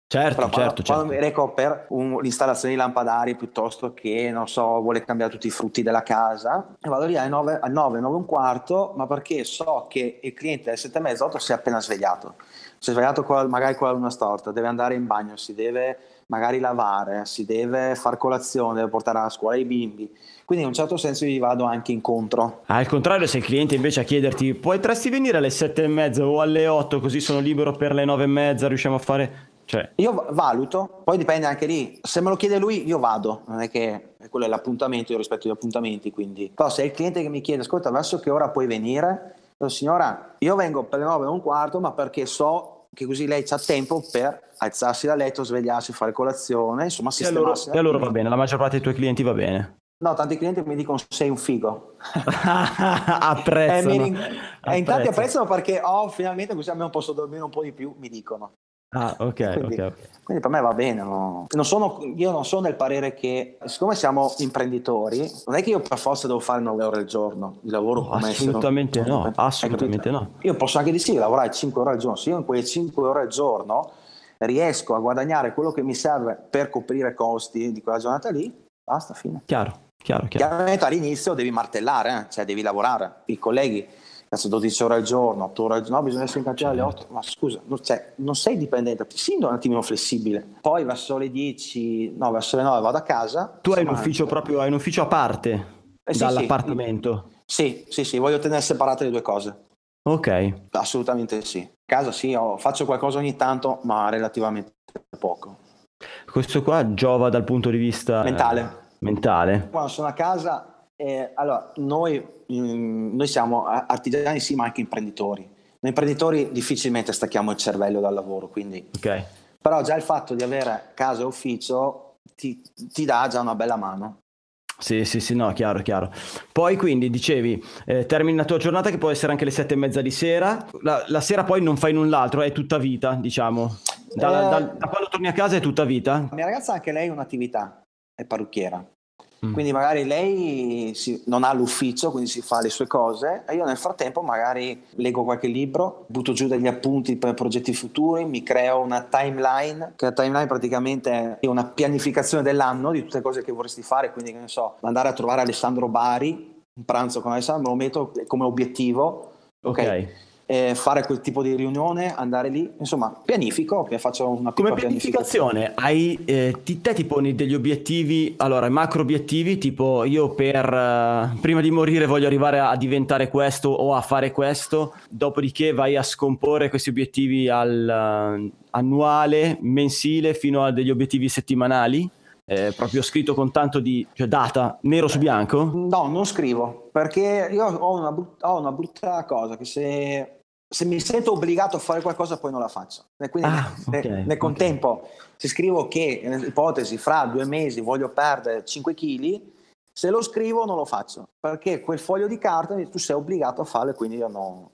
Certo, Però quando, certo, quando certo. mi reco per un- l'installazione di lampadari piuttosto che, non so, vuole cambiare tutti i frutti della casa, e vado lì alle nove, alle nove, nove e un quarto, ma perché so che il cliente alle sette e mezza, otto si è appena svegliato. Si è svegliato con, magari con la luna storta, deve andare in bagno, si deve magari lavare, si deve far colazione, deve portare a scuola i bimbi. Quindi in un certo senso gli vado anche incontro. Al contrario, se il cliente invece a chiederti potresti venire alle sette e mezza o alle otto così sono libero per le nove e mezza, riusciamo a fare... Cioè... Io va- valuto, poi dipende anche lì, se me lo chiede lui io vado, non è che quello è l'appuntamento, io rispetto gli appuntamenti, quindi. Però se è il cliente che mi chiede, ascolta, verso che ora puoi venire? Dico, signora, io vengo per le nove e un quarto, ma perché so che così lei c'ha tempo per alzarsi da letto, svegliarsi, fare colazione, insomma E allora, sistemarsi. e allora va bene, la maggior parte dei tuoi clienti va bene. No, tanti clienti mi dicono sei un figo. Apprezzano. E, mi ring- e in tanti apprezzano perché oh, finalmente così almeno posso dormire un po' di più, mi dicono. Ah, ok, Quindi, ok, ok. quindi per me va bene. No? Non sono, io non sono del parere che, siccome siamo imprenditori, non è che io per forza devo fare nove ore al giorno di lavoro. No, come assolutamente essere, no, assolutamente no. Io posso anche di sì lavorare cinque ore al giorno. Se io in quelle cinque ore al giorno riesco a guadagnare quello che mi serve per coprire i costi di quella giornata lì, basta, fine. Chiaro, chiaro, chiaro. Chiaramente all'inizio devi martellare, eh? Cioè devi lavorare. I colleghi dodici ore al giorno, otto ore al giorno, no, bisogna essere in cantina alle otto, ma scusa, non, cioè, non sei dipendente, sì, un attimino flessibile. Poi verso le dieci, no, verso le nove vado a casa. Tu hai un ufficio proprio, hai un ufficio a parte eh, sì, dall'appartamento? Sì, sì, sì, voglio tenere separate le due cose. Ok. Assolutamente sì. A casa sì, oh, faccio qualcosa ogni tanto, ma relativamente poco. Questo qua giova dal punto di vista mentale. Eh, mentale. Quando sono a casa, eh, allora, noi noi siamo artigiani sì, ma anche imprenditori. Noi imprenditori difficilmente stacchiamo il cervello dal lavoro, quindi okay. Però già il fatto di avere casa e ufficio ti, ti dà già una bella mano. Sì, sì, sì, no, chiaro, chiaro. Poi quindi dicevi, eh, termini la tua giornata che può essere anche le sette e mezza di sera, la, la sera poi non fai null'altro, è tutta vita, diciamo. Da, eh, da, da quando torni a casa è tutta vita? La mia ragazza anche lei ha un'attività, è parrucchiera. Quindi magari lei si, non ha l'ufficio, quindi si fa le sue cose e io nel frattempo magari leggo qualche libro, butto giù degli appunti per progetti futuri, mi creo una timeline, che la timeline praticamente è una pianificazione dell'anno di tutte le cose che vorresti fare, quindi che ne so, andare a trovare Alessandro Bari, un pranzo con Alessandro, me lo metto come obiettivo, ok? okay. Eh, fare quel tipo di riunione, andare lì, insomma pianifico, che faccio una piccola come pianificazione hai, eh, ti, te ti poni degli obiettivi, allora macro obiettivi tipo io per uh, prima di morire voglio arrivare a diventare questo o a fare questo, dopodiché vai a scomporre questi obiettivi al uh, annuale, mensile fino a degli obiettivi settimanali? Eh, proprio scritto con tanto di cioè data nero su bianco? No, non scrivo perché io ho una, brutta, ho una brutta cosa che se, se mi sento obbligato a fare qualcosa poi non la faccio e quindi ah, ne, okay, nel contempo okay. Se scrivo che ipotesi fra due mesi voglio perdere cinque chili, se lo scrivo non lo faccio perché quel foglio di carta tu sei obbligato a farlo e quindi io no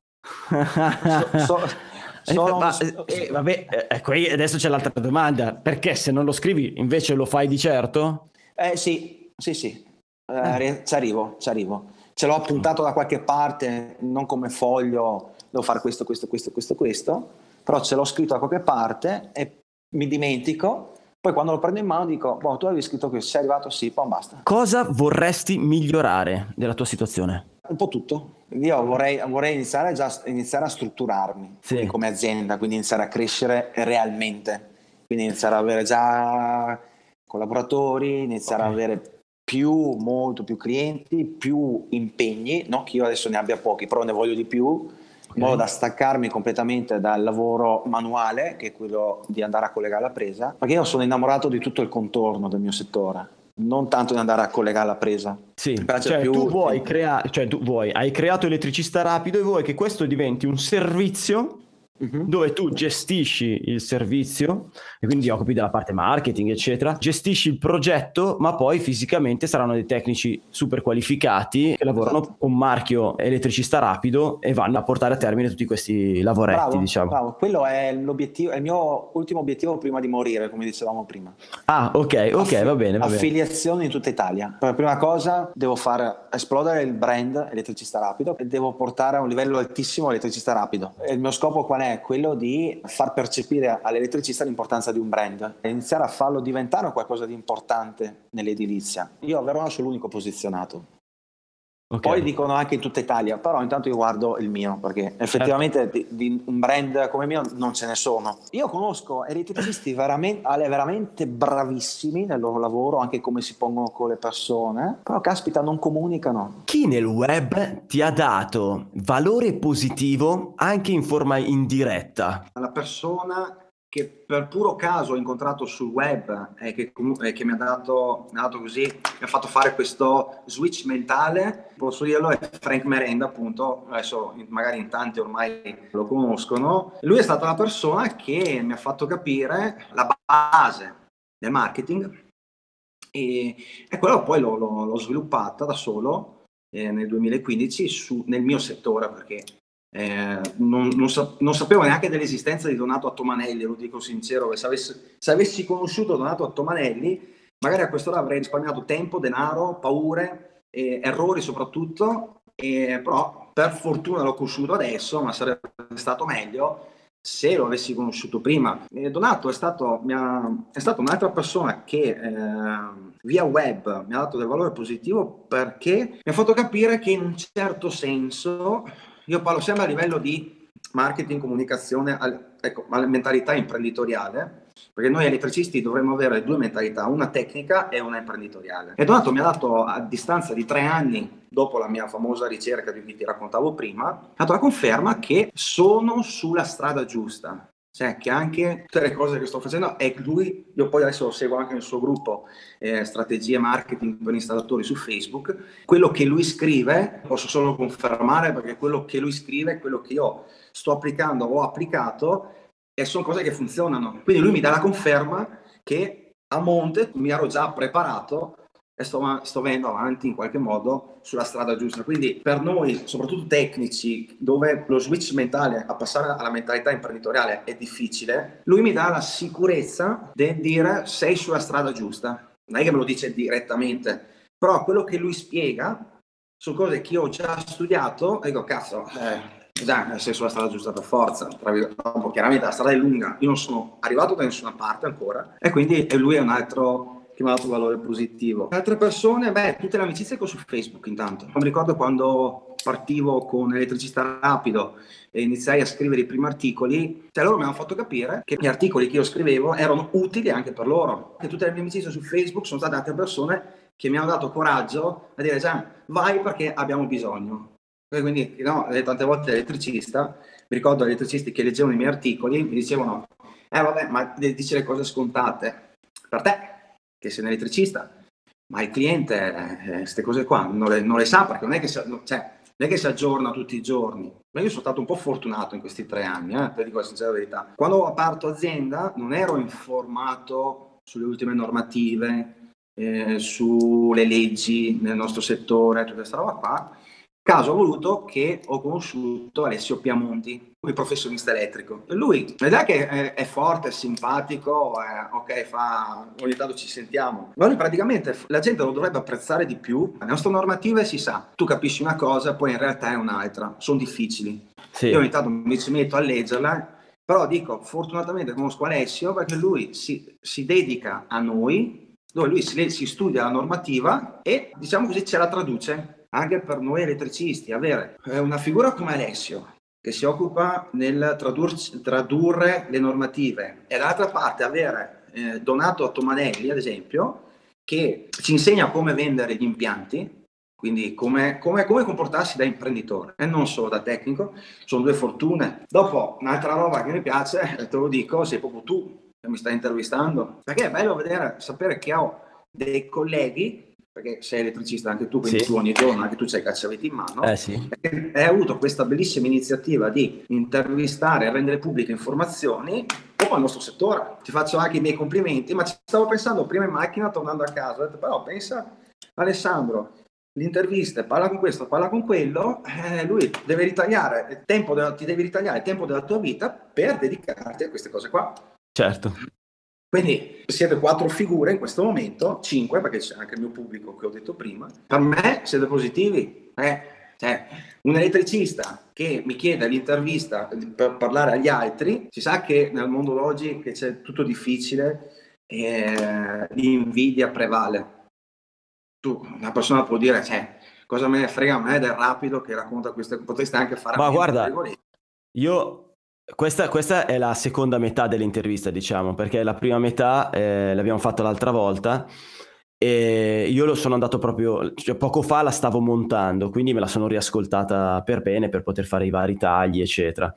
so, so, Sono... Ma, eh, vabbè, eh, qui adesso c'è l'altra domanda, perché se non lo scrivi invece lo fai di certo? Eh sì, sì, sì, eh, eh. ci arrivo, ci arrivo. Ce l'ho appuntato da qualche parte, non come foglio, devo fare questo, questo, questo, questo, questo, però ce l'ho scritto da qualche parte e mi dimentico, poi quando lo prendo in mano dico, boh, tu avevi scritto che sei arrivato, sì, poi basta. Cosa vorresti migliorare della tua situazione? Un po' tutto. Io vorrei, vorrei iniziare, già, iniziare a strutturarmi sì. come azienda, quindi iniziare a crescere realmente, quindi iniziare ad avere già collaboratori, iniziare okay. ad avere più, molto più clienti, più impegni, non che io adesso ne abbia pochi, però ne voglio di più, okay. in modo da staccarmi completamente dal lavoro manuale, che è quello di andare a collegare la presa, perché io sono innamorato di tutto il contorno del mio settore. Non tanto di andare a collegare la presa. Sì, cioè più... tu vuoi creare, cioè tu vuoi, hai creato Elettricista Rapido e vuoi che questo diventi un servizio uh-huh. dove tu gestisci il servizio e quindi ti occupi della parte marketing, eccetera, gestisci il progetto, ma poi fisicamente saranno dei tecnici super qualificati che lavorano esatto. con marchio Elettricista Rapido e vanno a portare a termine tutti questi lavoretti, bravo, diciamo. Bravo, quello è l'obiettivo, è il mio ultimo obiettivo prima di morire, come dicevamo prima. Ah, ok, ok, Aff- va bene, va bene. Affiliazioni in tutta Italia. Per la prima cosa devo far esplodere il brand Elettricista Rapido e devo portare a un livello altissimo Elettricista Rapido. E il mio scopo qual è? è quello di far percepire all'elettricista l'importanza di un brand e iniziare a farlo diventare qualcosa di importante nell'edilizia. Io a Verona sono l'unico posizionato. Okay. Poi dicono anche in tutta Italia, però intanto io guardo il mio, perché effettivamente di, di un brand come il mio non ce ne sono. Io conosco elettricisti veramente, veramente bravissimi nel loro lavoro, anche come si pongono con le persone, però caspita non comunicano. Chi nel web ti ha dato valore positivo anche in forma indiretta? La persona che per puro caso ho incontrato sul web e che comunque che mi ha dato, mi ha dato così, mi ha fatto fare questo switch mentale, posso dirlo, è Frank Merenda, appunto. Adesso magari in tanti ormai lo conoscono. Lui è stata la persona che mi ha fatto capire la base del marketing e, e quello poi l'ho, l'ho, l'ho sviluppata da solo eh, nel duemilaquindici su, nel mio settore, perché Eh, non, non, sa- non sapevo neanche dell'esistenza di Donato Attomanelli, lo dico sincero, che se avessi, se avessi conosciuto Donato Attomanelli magari a quest'ora avrei risparmiato tempo, denaro, paure, eh, errori soprattutto, eh, però per fortuna l'ho conosciuto adesso, ma sarebbe stato meglio se lo avessi conosciuto prima. eh, Donato è stato, mi ha, è stata un'altra persona che eh, via web mi ha dato del valore positivo, perché mi ha fatto capire che in un certo senso, io parlo sempre a livello di marketing, comunicazione, al, ecco, alla mentalità imprenditoriale, perché noi elettricisti dovremmo avere due mentalità, una tecnica e una imprenditoriale. E Donato mi ha dato, a distanza di tre anni, dopo la mia famosa ricerca di cui ti raccontavo prima, ha dato la conferma che sono sulla strada giusta. Cioè che anche tutte le cose che sto facendo, e lui, io poi adesso lo seguo anche nel suo gruppo eh, strategie marketing per installatori su Facebook, quello che lui scrive posso solo confermare, perché quello che lui scrive è quello che io sto applicando o ho applicato e sono cose che funzionano. Quindi lui mi dà la conferma che a monte mi ero già preparato e sto, sto venendo avanti in qualche modo sulla strada giusta. Quindi per noi, soprattutto tecnici, dove lo switch mentale a passare alla mentalità imprenditoriale è difficile, lui mi dà la sicurezza di dire sei sulla strada giusta. Non è che me lo dice direttamente, però quello che lui spiega sono cose che io ho già studiato e dico cazzo, eh, già sei sulla strada giusta per forza. Chiaramente la strada è lunga, io non sono arrivato da nessuna parte ancora, e quindi lui è un altro che mi ha dato valore positivo. Altre persone, beh, tutte le amicizie che ho su Facebook intanto. Mi ricordo quando partivo con Elettricista Rapido e iniziai a scrivere i primi articoli, cioè loro mi hanno fatto capire che gli articoli che io scrivevo erano utili anche per loro. E tutte le mie amicizie su Facebook sono state altre persone che mi hanno dato coraggio a dire Gian, vai perché abbiamo bisogno. E quindi, no, tante volte elettricista, mi ricordo elettricisti che leggevano i miei articoli, mi dicevano, eh vabbè, ma dici le cose scontate. Per te, che sei un elettricista, ma il cliente queste eh, cose qua non le, non le sa, perché non è, che si, no, cioè, non è che si aggiorna tutti i giorni. Ma io sono stato un po' fortunato in questi tre anni, eh, te dico la sincera verità. Quando ho aperto azienda non ero informato sulle ultime normative, eh, sulle leggi nel nostro settore, tutta questa roba qua. Caso ho voluto che ho conosciuto Alessio Piamonti, il professionista elettrico. E lui, non è che è, è forte, è simpatico, è, ok, fa, ogni tanto ci sentiamo. Ma lui praticamente, la gente lo dovrebbe apprezzare di più. Le nostre normative si sa, tu capisci una cosa, poi in realtà è un'altra, sono difficili. Sì. Io ogni tanto mi ci metto a leggerla, però dico, fortunatamente conosco Alessio perché lui si, si dedica a noi, dove lui si, si studia la normativa e, diciamo così, ce la traduce. Anche per noi elettricisti, avere una figura come Alessio che si occupa nel tradur- tradurre le normative e dall'altra parte avere eh, Donato Attomanelli, ad esempio, che ci insegna come vendere gli impianti, quindi come, come, come comportarsi da imprenditore e non solo da tecnico, sono due fortune. Dopo, un'altra roba che mi piace, te lo dico, sei proprio tu che mi stai intervistando, perché è bello vedere, sapere che ho dei colleghi, perché sei elettricista anche tu, quindi sì, tu ogni giorno anche tu c'hai i cacciaviti in mano, eh sì. e hai avuto questa bellissima iniziativa di intervistare e rendere pubbliche informazioni proprio al nostro settore. Ti faccio anche i miei complimenti, ma ci stavo pensando prima in macchina tornando a casa, ho detto, però pensa Alessandro, l'intervista, parla con questo, parla con quello, eh, lui deve ritagliare il tempo della, ti devi ritagliare il tempo della tua vita per dedicarti a queste cose qua. Certo. Quindi siete quattro figure in questo momento, cinque, perché c'è anche il mio pubblico che ho detto prima. Per me siete positivi. Eh, Cioè, un elettricista che mi chiede l'intervista per parlare agli altri, si sa che nel mondo d'oggi che c'è tutto difficile, eh, l'invidia prevale. Tu, una persona può dire, cioè, cosa me ne frega a me del rapido che racconta queste, potreste anche fare. Ma guarda, io questa, questa è la seconda metà dell'intervista, diciamo, perché la prima metà eh, l'abbiamo fatta l'altra volta e io lo sono andato proprio, cioè poco fa la stavo montando, quindi me la sono riascoltata per bene per poter fare i vari tagli, eccetera.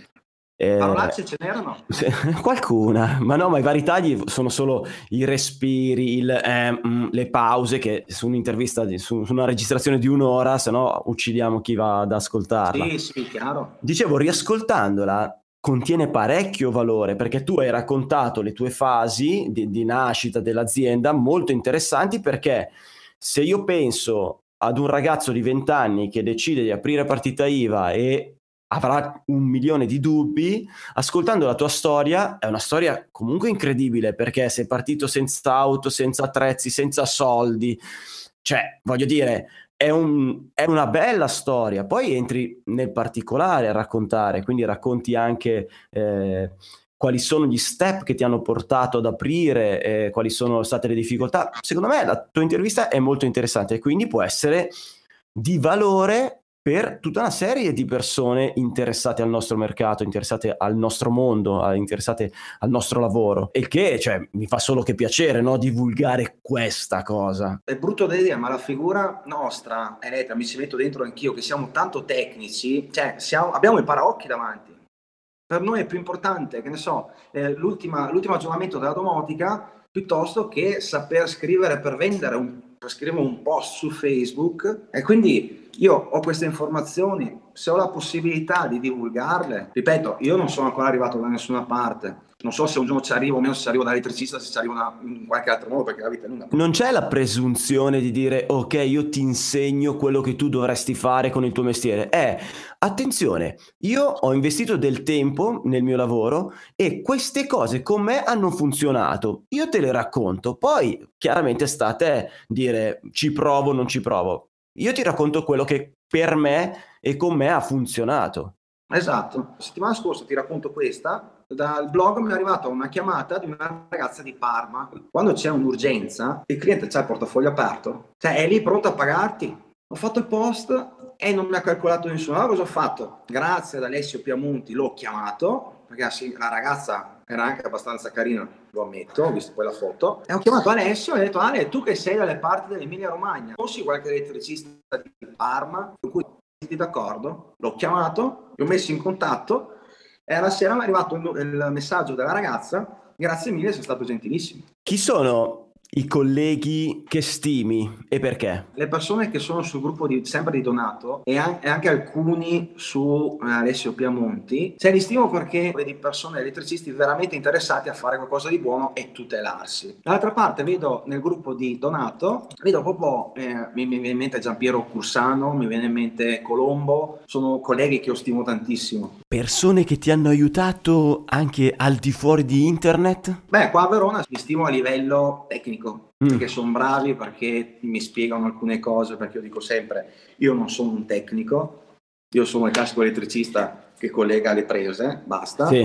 Eh, Parolacce ce n'erano? Qualcuna, ma no, ma i vari tagli sono solo i respiri, il, eh, mm, le pause, che su un'intervista, di, su, su una registrazione di un'ora, se no uccidiamo chi va ad ascoltarla. Sì, sì, chiaro. Dicevo, riascoltandola contiene parecchio valore, perché tu hai raccontato le tue fasi di, di nascita dell'azienda molto interessanti, perché se io penso ad un ragazzo di venti anni che decide di aprire partita I V A e avrà un milione di dubbi, ascoltando la tua storia, è una storia comunque incredibile, perché sei partito senza auto, senza attrezzi, senza soldi, cioè voglio dire è, un, è una bella storia. Poi entri nel particolare a raccontare, quindi racconti anche eh, quali sono gli step che ti hanno portato ad aprire, eh, quali sono state le difficoltà. Secondo me la tua intervista è molto interessante e quindi può essere di valore per tutta una serie di persone interessate al nostro mercato, interessate al nostro mondo, interessate al nostro lavoro, e che, cioè, mi fa solo che piacere, no, divulgare questa cosa. È brutto da dire, ma la figura nostra, Elettra, mi ci metto dentro anch'io, che siamo tanto tecnici, cioè siamo, abbiamo i paraocchi davanti. Per noi è più importante, che ne so, eh, l'ultima, l'ultimo aggiornamento della domotica, piuttosto che saper scrivere per vendere un, per scrivere un post su Facebook. E quindi io ho queste informazioni, se ho la possibilità di divulgarle, ripeto, io non sono ancora arrivato da nessuna parte, non so se un giorno ci arrivo o meno, se ci arrivo da elettricista, se ci arrivo una, in qualche altro modo, perché la vita è lunga. Non c'è la presunzione di dire ok, io ti insegno quello che tu dovresti fare con il tuo mestiere. Eh, attenzione, io ho investito del tempo nel mio lavoro e queste cose con me hanno funzionato, io te le racconto, poi chiaramente sta a te dire ci provo o non ci provo. Io ti racconto quello che per me e con me ha funzionato. Esatto. La settimana scorsa ti racconto questa. Dal blog mi è arrivata una chiamata di una ragazza di Parma. Quando c'è un'urgenza, il cliente c'ha il portafoglio aperto, cioè è lì pronto a pagarti. Ho fatto il post e non mi ha calcolato nessuno. Allora cosa ho fatto? Grazie ad Alessio Piamonti l'ho chiamato, perché la ragazza era anche abbastanza carina, lo ammetto, ho visto poi la foto, e ho chiamato Alessio e ho detto: Ale, tu che sei dalle parti dell'Emilia Romagna, conosci qualche elettricista di Parma con cui siete d'accordo? L'ho chiamato, li ho messo in contatto e alla sera mi è arrivato il, il messaggio della ragazza: grazie mille, sei stato gentilissimo. Chi sono i colleghi che stimi e perché? Le persone che sono sul gruppo di, sempre di Donato e, an- e anche alcuni su eh, Alessio Piamonti, cioè li stimo perché vedi persone, elettricisti veramente interessati a fare qualcosa di buono e tutelarsi. Dall'altra parte vedo nel gruppo di Donato, vedo proprio, eh, mi, mi viene in mente Giampiero Cursano, mi viene in mente Colombo, sono colleghi che io stimo tantissimo. Persone che ti hanno aiutato anche al di fuori di internet? Beh, qua a Verona li stimo a livello tecnico. Mm. Perché sono bravi, perché mi spiegano alcune cose, perché io dico sempre, io non sono un tecnico, io sono il classico elettricista che collega le prese, basta. Sì.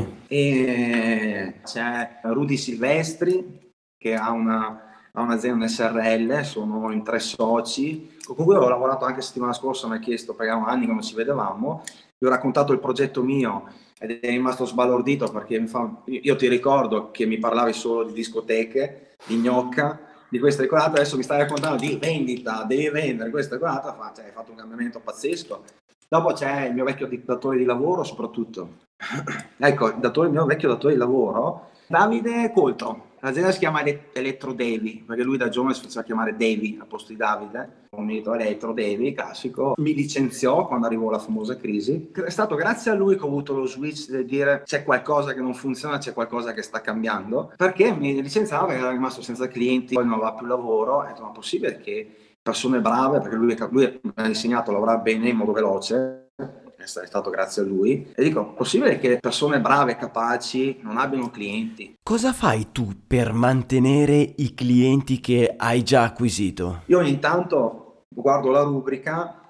E c'è Rudy Silvestri che ha una ha un'azienda S R L, sono in tre soci, con cui ho lavorato anche settimana scorsa, mi ha chiesto, perché erano anni che non ci vedevamo, gli ho raccontato il progetto mio ed è rimasto sbalordito perché mi fa, io ti ricordo che mi parlavi solo di discoteche, di gnocca, di questo e quell'altro, adesso mi stai raccontando di vendita, devi vendere questo e quell'altro, fa, cioè, hai fatto un cambiamento pazzesco. Dopo c'è il mio vecchio datore di lavoro, soprattutto. Ecco, il, datore, il mio vecchio datore di lavoro, Davide Coltro. L'azienda si chiama Elettro Devi, perché lui da giovane si faceva chiamare Devi, a posto di Davide. Ho unito Elettro Devi, classico. Mi licenziò quando arrivò la famosa crisi. È stato grazie a lui che ho avuto lo switch di dire c'è qualcosa che non funziona, c'è qualcosa che sta cambiando. Perché mi licenziava perché era rimasto senza clienti, poi non aveva più lavoro. Ho detto, ma è possibile che persone brave, perché lui, lui mi ha insegnato a lavorare bene in modo veloce, è stato grazie a lui, e dico, possibile che persone brave e capaci non abbiano clienti? Cosa fai tu per mantenere i clienti che hai già acquisito? Io ogni tanto guardo la rubrica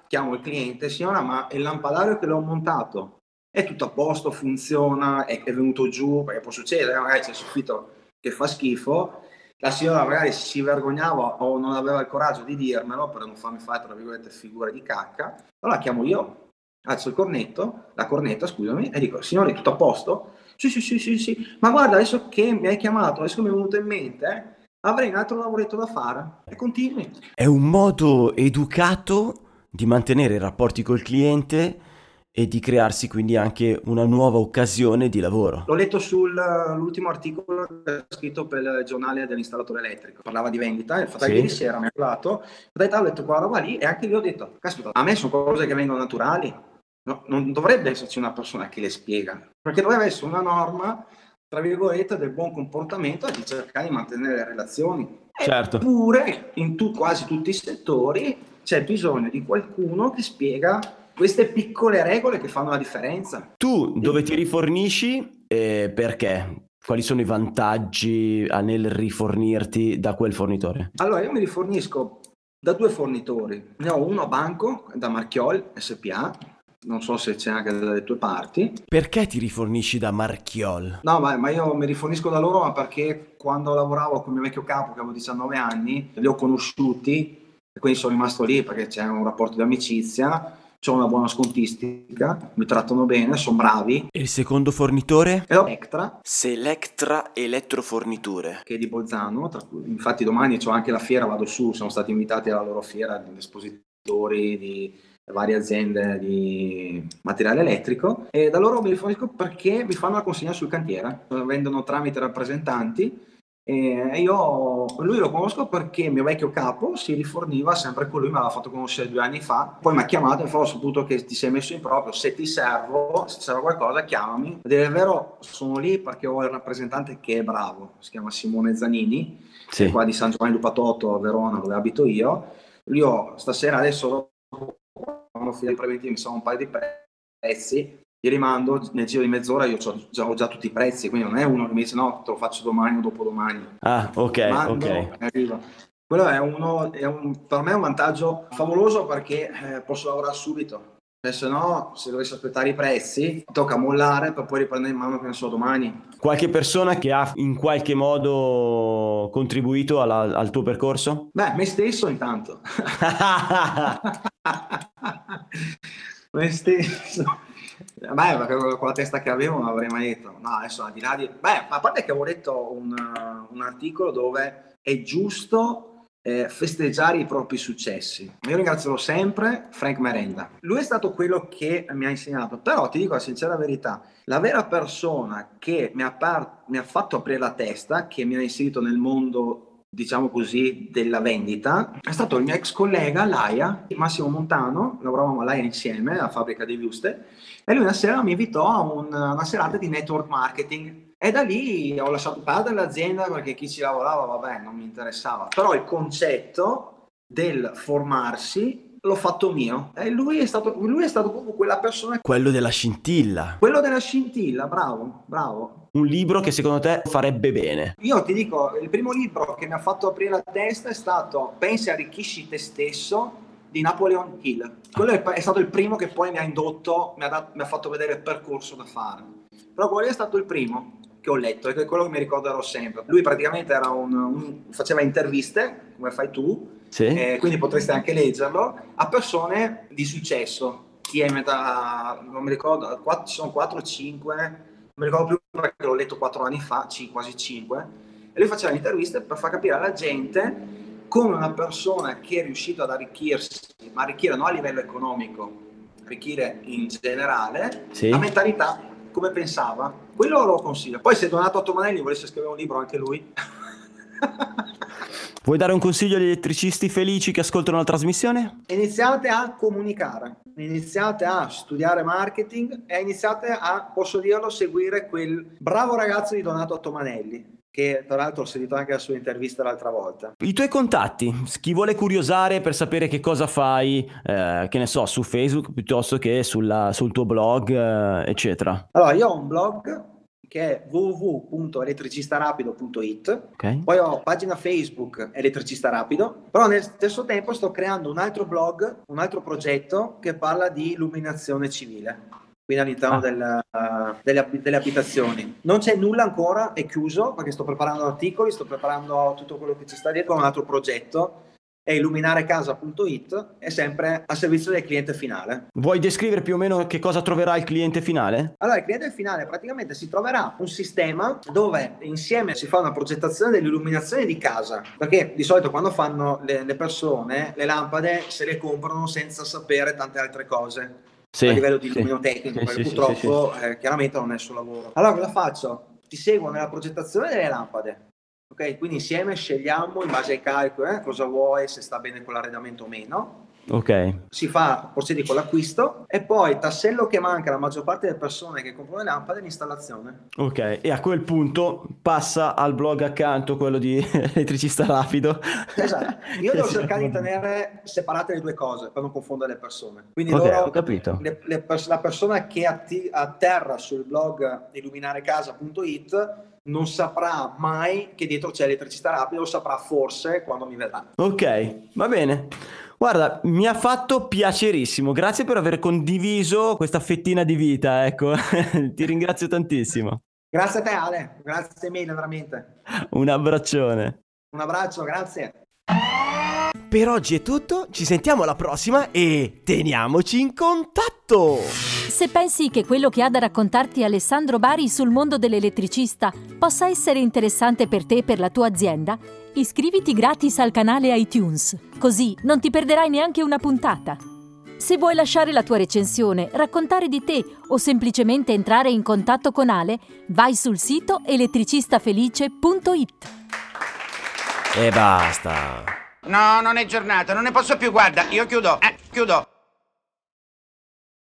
chiamo il cliente, signora, ma il lampadario che l'ho montato è tutto a posto, funziona, è, è venuto giù, perché può succedere, magari c'è il soffitto che fa schifo, la signora magari si vergognava o non aveva il coraggio di dirmelo per non farmi fare, tra virgolette, figure di cacca, allora chiamo io, alzo il cornetto, la cornetta, scusami, e dico, signore, tutto a posto? Sì, sì, sì, sì, sì, ma guarda, adesso che mi hai chiamato, adesso mi è venuto in mente, eh, avrei un altro lavoretto da fare, e continui. È un modo educato di mantenere i rapporti col cliente e di crearsi quindi anche una nuova occasione di lavoro. L'ho letto sull'ultimo articolo che ho scritto per il giornale dell'installatore elettrico, parlava di vendita, il fatto che Sì. ieri sera mi ha parlato, ho detto, ho letto quella roba lì e anche lì ho detto, caspita, a me sono cose che vengono naturali, no, non dovrebbe esserci una persona che le spiega, perché dovrebbe essere una norma, tra virgolette, del buon comportamento e di cercare di mantenere le relazioni. Certo. Eppure in tu, quasi tutti i settori c'è bisogno di qualcuno che spiega queste piccole regole che fanno la differenza. Tu dove ti rifornisci e perché? Quali sono i vantaggi nel rifornirti da quel fornitore? Allora, io mi rifornisco da due fornitori. Ne ho uno a banco, da Marchiol S P A, non so se c'è anche dalle tue parti. Perché ti rifornisci da Marchiol? No, ma, ma io mi rifornisco da loro ma perché quando lavoravo con il mio vecchio capo, che avevo diciannove anni, li ho conosciuti e quindi sono rimasto lì perché c'è un rapporto di amicizia. C'ho una buona scontistica, mi trattano bene, sono bravi. E il secondo fornitore? Electra. Selectra Elettroforniture. Che è di Bolzano, tra cui, infatti domani c'ho anche la fiera, vado su, siamo stati invitati alla loro fiera, di espositori di varie aziende di materiale elettrico e da loro mi rifornisco perché mi fanno la consegna sul cantiere, vendono tramite rappresentanti. E io lui lo conosco perché il mio vecchio capo si riforniva sempre con lui, me l'ha fatto conoscere due anni fa, poi mi ha chiamato e fa, ho saputo che ti sei messo in proprio, se ti servo, se ti serve qualcosa chiamami. A dire il vero sono lì perché ho il rappresentante che è bravo, si chiama Simone Zanini, sì. È qua di San Giovanni Lupatotto a Verona dove abito io. Io stasera adesso quando fino ai preventivi mi sono un paio di prezzi, gli rimando nel giro di mezz'ora, io ho già, ho già tutti i prezzi, quindi non è uno che mi dice no, te lo faccio domani o dopodomani. Ah, ok, Mando, ok. Arriva. Quello è uno, è un, per me è un vantaggio favoloso perché eh, posso lavorare subito. Eh, se no, se dovessi aspettare i prezzi, tocca mollare per poi riprendere in mano, che ne so, domani. Qualche persona che ha in qualche modo contribuito alla, al tuo percorso? Beh, me stesso intanto. me stesso. Beh, perché con la testa che avevo non avrei mai detto. No, adesso al di là di... Beh, a parte che avevo letto un, un articolo dove è giusto eh, festeggiare i propri successi. Io ringrazio sempre Frank Merenda. Lui è stato quello che mi ha insegnato, però ti dico la sincera verità, la vera persona che mi ha, par- mi ha fatto aprire la testa, che mi ha inserito nel mondo, diciamo così, della vendita, è stato il mio ex collega Laia, Massimo Montano, lavoravamo a Laia insieme alla fabbrica di Wuste, e lui una sera mi invitò a un, una serata di network marketing e da lì ho lasciato perdere l'azienda perché chi ci lavorava, vabbè, non mi interessava, però il concetto del formarsi l'ho fatto mio e lui è stato, lui è stato proprio quella persona, quello della scintilla. Quello della scintilla, bravo, bravo. Un libro che secondo te farebbe bene? Io ti dico, il primo libro che mi ha fatto aprire la testa è stato Pensi e arricchisci te stesso di Napoleon Hill. Quello è, è stato il primo che poi mi ha indotto, mi ha, dat, mi ha fatto vedere il percorso da fare. Però quello è stato il primo che ho letto e che è quello che mi ricorderò sempre. Lui praticamente era un, un, faceva interviste, come fai tu, sì. eh, quindi potreste anche leggerlo, a persone di successo. Chi è metà, non mi ricordo, quattro, sono quattro o cinque, non mi ricordo più perché l'ho letto quattro anni fa, c- quasi cinque, e lui faceva le interviste per far capire alla gente come una persona che è riuscita ad arricchirsi, ma arricchire non a livello economico, arricchire in generale, sì. La mentalità, come pensava, quello lo consiglio. Poi se Donato Tomanelli volesse scrivere un libro anche lui. Vuoi dare un consiglio agli elettricisti felici che ascoltano la trasmissione? Iniziate a comunicare, iniziate a studiare marketing e iniziate a, posso dirlo, seguire quel bravo ragazzo di Donato Tomanelli, che tra l'altro ho sentito anche la sua intervista l'altra volta. I tuoi contatti, chi vuole curiosare per sapere che cosa fai, eh, che ne so, su Facebook piuttosto che sulla, sul tuo blog, eh, eccetera. Allora, io ho un blog che è w w w punto elettricistarapido punto i t. Okay. Poi ho pagina Facebook Elettricista Rapido, però nel stesso tempo sto creando un altro blog, un altro progetto che parla di illuminazione civile, quindi all'interno Ah. del, uh, delle, delle abitazioni. Non c'è nulla ancora, è chiuso, perché sto preparando articoli, sto preparando tutto quello che ci sta dietro, un altro progetto, è illuminarecasa punto i t, è sempre a servizio del cliente finale. Vuoi descrivere più o meno che cosa troverà il cliente finale? Allora, il cliente finale praticamente si troverà un sistema dove insieme si fa una progettazione dell'illuminazione di casa, perché di solito quando fanno le, le persone le lampade se le comprano senza sapere tante altre cose. Sì, a livello di sì. illuminotecnico, Sì, perché sì, purtroppo sì, sì. Eh, chiaramente non è il suo lavoro. Allora cosa faccio? Ti seguo nella progettazione delle lampade, ok? Quindi insieme scegliamo in base ai calcoli eh, cosa vuoi, se sta bene con l'arredamento o meno. Ok. Si fa, procedi con l'acquisto e poi tassello che manca alla maggior parte delle persone che comprano le lampade è l'installazione. Ok, e a quel punto passa al blog accanto, quello di Elettricista Rapido. Esatto, io devo cercare di tenere separate le due cose per non confondere le persone. Quindi Ok, loro, ho capito. le- le pers- la persona che atti- atterra sul blog illuminarecasa punto i t non saprà mai che dietro c'è Elettricista Rapido, lo saprà forse quando mi vedrà. Ok, va bene. Guarda, mi ha fatto piacerissimo. Grazie per aver condiviso questa fettina di vita, ecco. Ti ringrazio tantissimo. Grazie a te Ale, grazie mille veramente. Un abbraccione. Un abbraccio, grazie. Per oggi è tutto, ci sentiamo alla prossima e teniamoci in contatto! Se pensi che quello che ha da raccontarti Alessandro Bari sul mondo dell'elettricista possa essere interessante per te e per la tua azienda, iscriviti gratis al canale iTunes, così non ti perderai neanche una puntata. Se vuoi lasciare la tua recensione, raccontare di te o semplicemente entrare in contatto con Ale, vai sul sito elettricistafelice punto i t. E basta. No, non è giornata, non ne posso più, guarda, io chiudo, eh, chiudo.